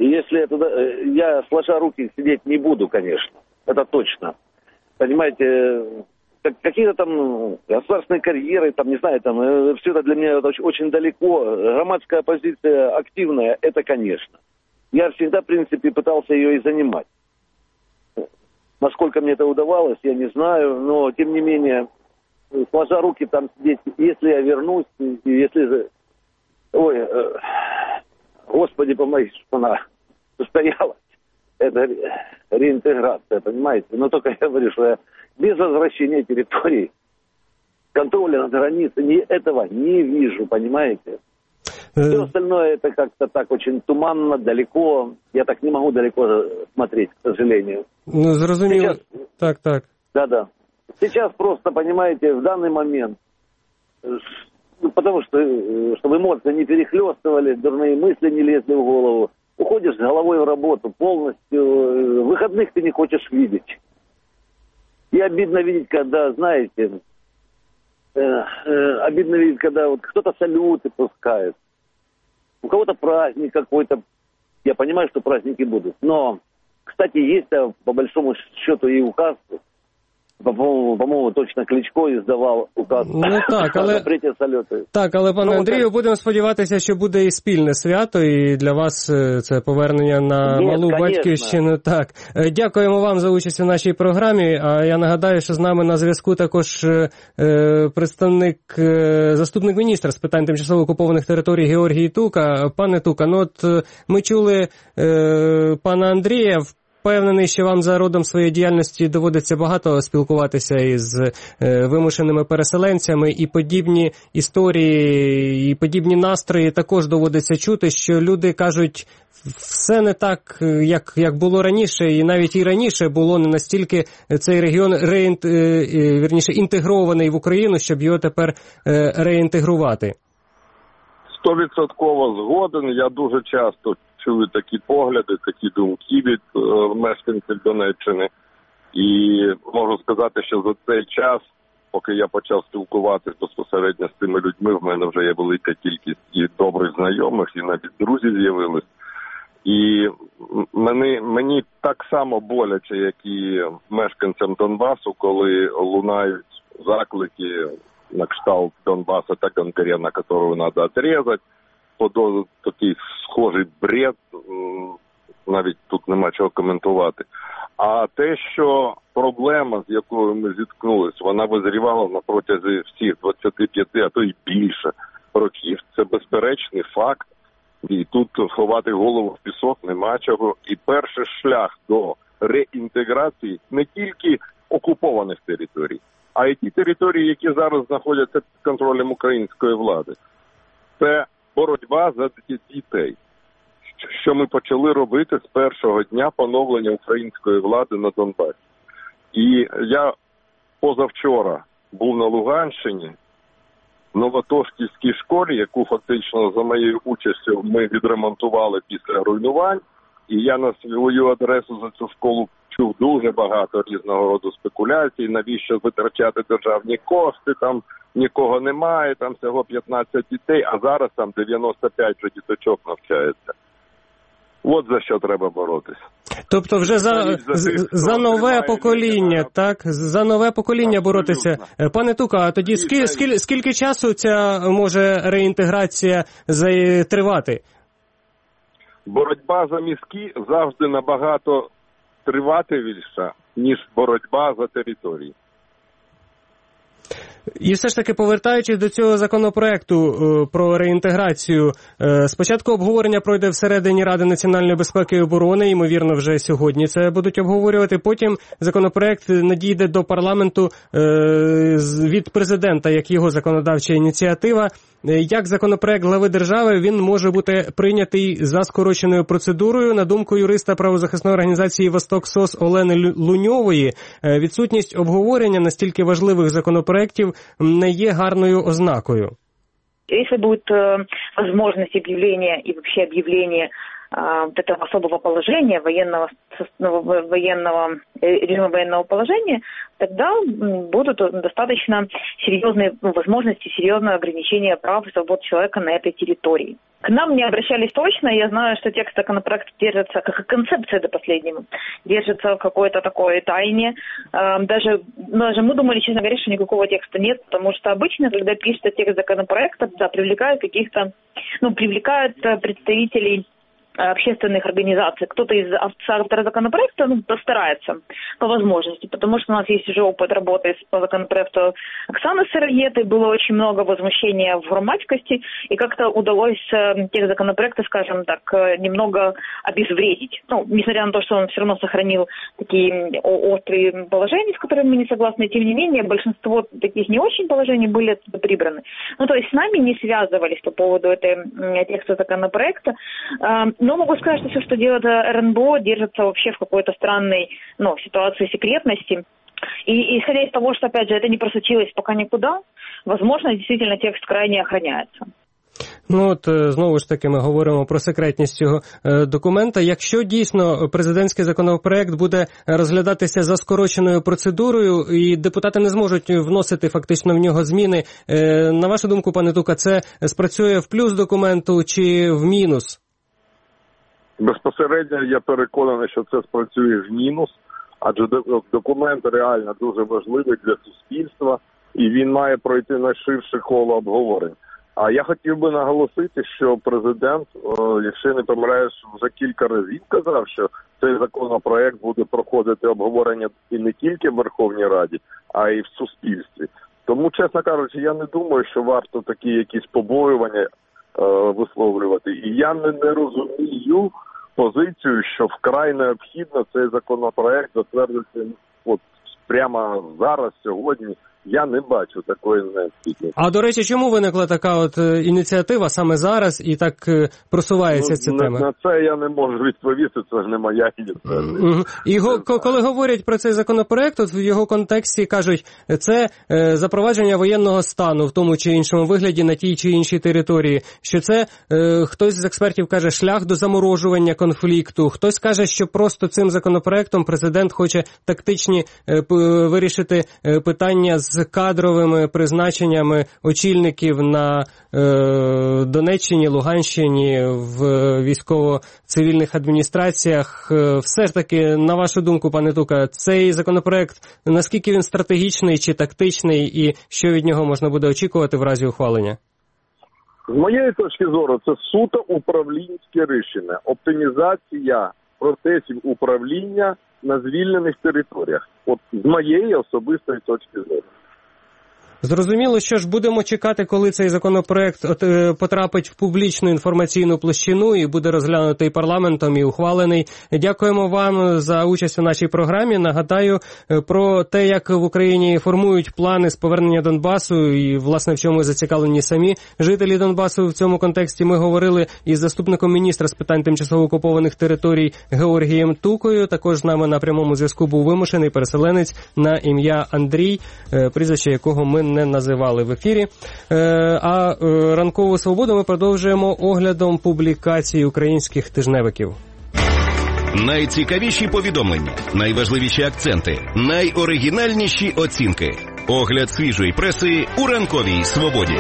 я сложа руки сидеть не буду, конечно. Это точно. Понимаете, какие-то там государственные карьеры, там, не знаю, там, все это для меня очень далеко. Громадская оппозиция активная, это конечно. Я всегда, в принципе, пытался ее и занимать. Насколько мне это удавалось, я не знаю, но, тем не менее, сложа руки там сидеть, если я вернусь, если... Ой, Господи, помоги, что она состоялась. Это реинтеграция, понимаете? Но только я говорю, что я без возвращения территории, контроля над границей, этого не вижу, понимаете? Все остальное это как-то так очень туманно, далеко. Я так не могу далеко смотреть, к сожалению. Ну, зрозуміло. Так. Да. Сейчас просто, понимаете, в данный момент, потому что, чтобы эмоции не перехлестывали, дурные мысли не лезли в голову, уходишь с головой в работу полностью, выходных ты не хочешь видеть. И обидно видеть, когда, знаете, когда вот кто-то салюты пускает. У кого-то праздник какой-то. Я понимаю, что праздники будут. Но, кстати, есть по большому счету и указ. По-моєму, точно Кличко іздавав указ на запреті сальоти. Так, але, пане Андрію, будемо сподіватися, що буде і спільне свято, і для вас це повернення на малу батьківщину. Так. Дякуємо вам за участь у нашій програмі. А я нагадаю, що з нами на зв'язку також заступник міністра з питань тимчасово окупованих територій Георгій Тука. Пане Тука, ну от ми чули пана Андрія. Впевнений, що вам за родом своєї діяльності доводиться багато спілкуватися із вимушеними переселенцями, і подібні історії, і подібні настрої також доводиться чути, що люди кажуть, все не так, як було раніше, і навіть і раніше було не настільки цей регіон інтегрований в Україну, щоб його тепер реінтегрувати. 100% згоден, я дуже часто чую такі погляди, такі думки від мешканців Донеччини. І можу сказати, що за цей час, поки я почав спілкуватися безпосередньо з цими людьми, в мене вже є велика кількість і добрих знайомих, і навіть друзі з'явились. І мені так само боляче, як і мешканцям Донбасу, коли лунають заклики на кшталт Донбаса та конкурента, которую надо отрезать. Такий схожий бред, навіть тут нема чого коментувати. А те, що проблема, з якою ми зіткнулись, вона визрівала на протязі всіх 25, а то й більше років. Це безперечний факт. І тут ховати голову в пісок нема чого. І перший шлях до реінтеграції не тільки окупованих територій, а й ті території, які зараз знаходяться під контролем української влади. Це боротьба за дітей, що ми почали робити з першого дня поновлення української влади на Донбасі. І я позавчора був на Луганщині, в Новотошківській школі, яку фактично за моєю участю ми відремонтували після руйнувань. І я на свою адресу за цю школу чув дуже багато різного роду спекуляцій, навіщо витрачати державні кошти, там нікого немає, там всього 15 дітей, а зараз там 95 вже діточок навчається. От за що треба боротися. Тобто вже за нове покоління, так? За нове покоління боротися. Пане Тука, а тоді скільки часу ця може реінтеграція тривати? Боротьба за мізки завжди набагато триватиміша, ніж боротьба за території. І все ж таки, повертаючись до цього законопроекту про реінтеграцію, спочатку обговорення пройде всередині Ради національної безпеки і оборони, ймовірно, вже сьогодні це будуть обговорювати. Потім законопроект надійде до парламенту від президента, як його законодавча ініціатива. Як законопроект глави держави, він може бути прийнятий за скороченою процедурою. На думку юриста правозахисної організації «Восток-СОС» Олени Луньової, відсутність обговорення настільки важливих законопроектів не є гарною ознакою. Если будет возможность объявления и вообще объявление вот этого особого положения, режима военного положения, тогда будут достаточно серьезные возможности, серьезное ограничение прав и свобод человека на этой территории. К нам не обращались точно, я знаю, что текст законопроекта держится, как и концепция до последнего, держится в какой-то такой тайне. Даже мы думали, честно говоря, что никакого текста нет, потому что обычно, когда пишется текст законопроекта, да, привлекают представителей общественных организаций. Кто-то из авторов законопроекта постарается по возможности, потому что у нас есть уже опыт работы по законопроекту Оксаны Сыроедой, было очень много возмущения в громадскости, и как-то удалось тех законопроекта, скажем так, немного обезвредить. Несмотря на то, что он все равно сохранил такие острые положения, с которыми мы не согласны, тем не менее, большинство таких не очень положений были оттуда прибраны. То есть с нами не связывались по поводу текста законопроекта. Но могу сказать, что все, что делает РНБО, держится вообще в какой-то странной ситуации секретности. И исходя из того, что, опять же, это не просочилось пока никуда, возможно, действительно текст крайне охраняется. Знову ж таки, ми говоримо про секретність цього документа. Якщо дійсно президентський законопроект буде розглядатися за скороченою процедурою і депутати не зможуть вносити фактично в нього зміни, на вашу думку, пане Тука, це спрацює в плюс документу чи в мінус? Безпосередньо я переконаний, що це спрацює в мінус, адже документ реально дуже важливий для суспільства і він має пройти найширше коло обговорень. А я хотів би наголосити, що президент, якщо не помиляюсь, вже кілька разів казав, що цей законопроект буде проходити обговорення і не тільки в Верховній Раді, а й в суспільстві. Тому, чесно кажучи, я не думаю, що варто такі якісь побоювання висловлювати. І я не розумію позицію, що вкрай необхідно цей законопроект затвердити прямо зараз, сьогодні. Я не бачу такої необхідності. А, до речі, чому виникла така ініціатива саме зараз і так просувається ця тема? На це я не можу відповісти, це ж не моя ініціатива. І коли говорять про цей законопроект, в його контексті кажуть, це запровадження воєнного стану в тому чи іншому вигляді на тій чи іншій території, що це, хтось з експертів каже, шлях до заморожування конфлікту, хтось каже, що просто цим законопроектом президент хоче тактичні вирішити питання з кадровими призначеннями очільників на Донеччині, Луганщині, в військово-цивільних адміністраціях. Все ж таки, на вашу думку, пане Тука, цей законопроект, наскільки він стратегічний чи тактичний і що від нього можна буде очікувати в разі ухвалення? З моєї точки зору, це суто управлінське рішення. Оптимізація процесів управління на звільнених територіях. З моєї особистої точки зору. Зрозуміло, що ж будемо чекати, коли цей законопроект потрапить в публічну інформаційну площину і буде розглянутий парламентом і ухвалений. Дякуємо вам за участь у нашій програмі. Нагадаю про те, як в Україні формують плани з повернення Донбасу і, власне, в чому зацікавлені самі жителі Донбасу в цьому контексті. Ми говорили із заступником міністра з питань тимчасово окупованих територій Георгієм Тукою. Також з нами на прямому зв'язку був вимушений переселенець на ім'я Андрій, прізвище якого ми не називали в ефірі. А ранкову свободу ми продовжуємо оглядом публікацій українських тижневиків. Найцікавіші повідомлення, найважливіші акценти, найоригінальніші оцінки. Огляд свіжої преси у ранковій свободі.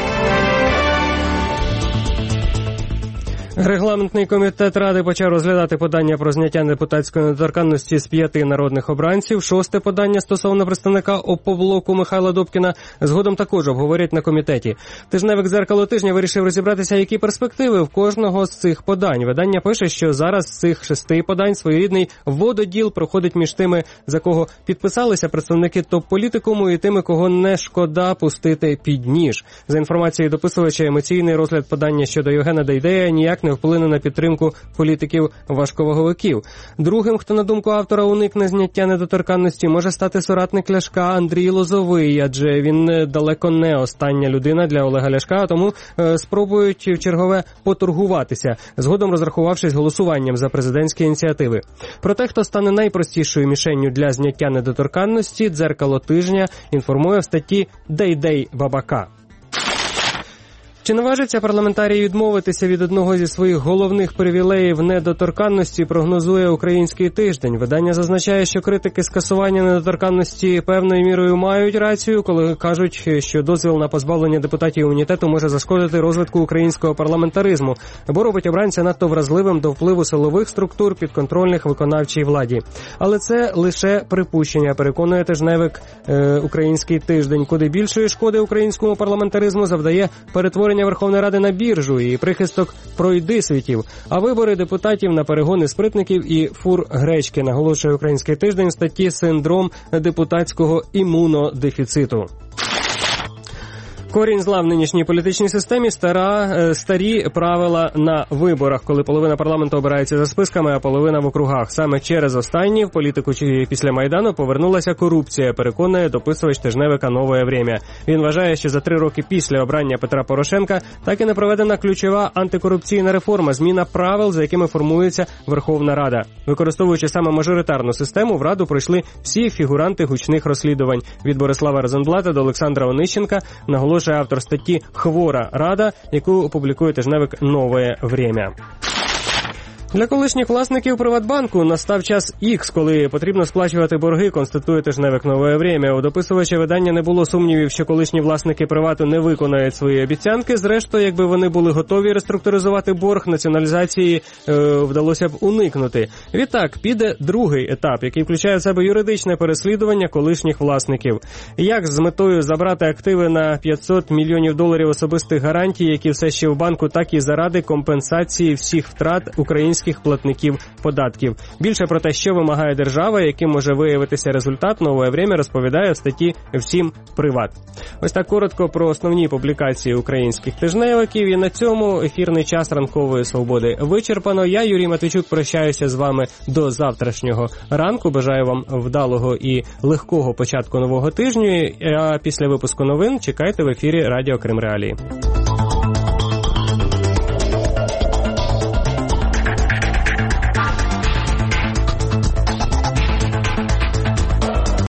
Регламентний комітет Ради почав розглядати подання про зняття депутатської недоторканності з 5 народних обранців. 6-те подання стосовно представника Опоблоку Михайла Добкіна згодом також обговорять на комітеті. Тижневик «Дзеркало тижня» вирішив розібратися, які перспективи в кожного з цих подань. Видання пише, що зараз з цих 6 подань своєрідний вододіл проходить між тими, за кого підписалися представники топ-політикуму, і тими, кого не шкода пустити під ніж. За інформацією дописувача, емоційний розгляд подання щодо Євгена Дейдея ніяк не вплине на підтримку політиків-важковаговиків. Другим, хто, на думку автора, уникне зняття недоторканності, може стати соратник Ляшка Андрій Лозовий, адже він далеко не остання людина для Олега Ляшка, тому спробують вчергове поторгуватися, згодом розрахувавшись голосуванням за президентські ініціативи. Про те, хто стане найпростішою мішенню для зняття недоторканності, «Дзеркало тижня» інформує в статті «Дейдей Бабака». Чи наважиться парламентарій відмовитися від одного зі своїх головних привілеїв недоторканності, прогнозує «Український тиждень». Видання зазначає, що критики скасування недоторканності певною мірою мають рацію, коли кажуть, що дозвіл на позбавлення депутатів імунітету може зашкодити розвитку українського парламентаризму, бо робить обранця надто вразливим до впливу силових структур, підконтрольних виконавчій владі. Але це лише припущення, переконує тижневик «Український тиждень», куди більшої шкоди українському парламентаризму завдає перетворення Верховної Ради на біржу і прихисток пройдисвітів, а вибори депутатів на перегони спритників і фур гречки, наголошує «Український тиждень» в статті «Синдром депутатського імунодефіциту». Корінь зла в нинішній політичній системі – старі правила на виборах, коли половина парламенту обирається за списками, а половина в округах. Саме через останні в політику після Майдану повернулася корупція, переконує дописувач тижневика «Нове время». Він вважає, що за 3 роки після обрання Петра Порошенка так і не проведена ключова антикорупційна реформа – зміна правил, за якими формується Верховна Рада. Використовуючи саме мажоритарну систему, в Раду пройшли всі фігуранти гучних розслідувань – від Борислава Розенблата до Олександра Онищенка, наголошує автор статті «Хвора Рада», яку опублікує тижневик «Нове время». Для колишніх власників Приватбанку настав час Х, коли потрібно сплачувати борги, констатує тижневик «Нове время». У дописувача видання не було сумнівів, що колишні власники Привату не виконають свої обіцянки. Зрештою, якби вони були готові реструктуризувати борг, націоналізації вдалося б уникнути. Відтак, піде другий етап, який включає в себе юридичне переслідування колишніх власників. Як з метою забрати активи на $500 мільйонів особистих гарантій, які все ще в банку, так і заради компенсації всіх втрат українських платників податків. Більше про те, що вимагає держава, яким може виявитися результат, «Нове время» розповідає в статті «Всім приват». Ось так коротко про основні публікації українських тижневиків. І на цьому ефірний час ранкової свободи вичерпано. Я, Юрій Матвійчук, прощаюся з вами до завтрашнього ранку. Бажаю вам вдалого і легкого початку нового тижня. А після випуску новин чекайте в ефірі Радіо Крим Реалії.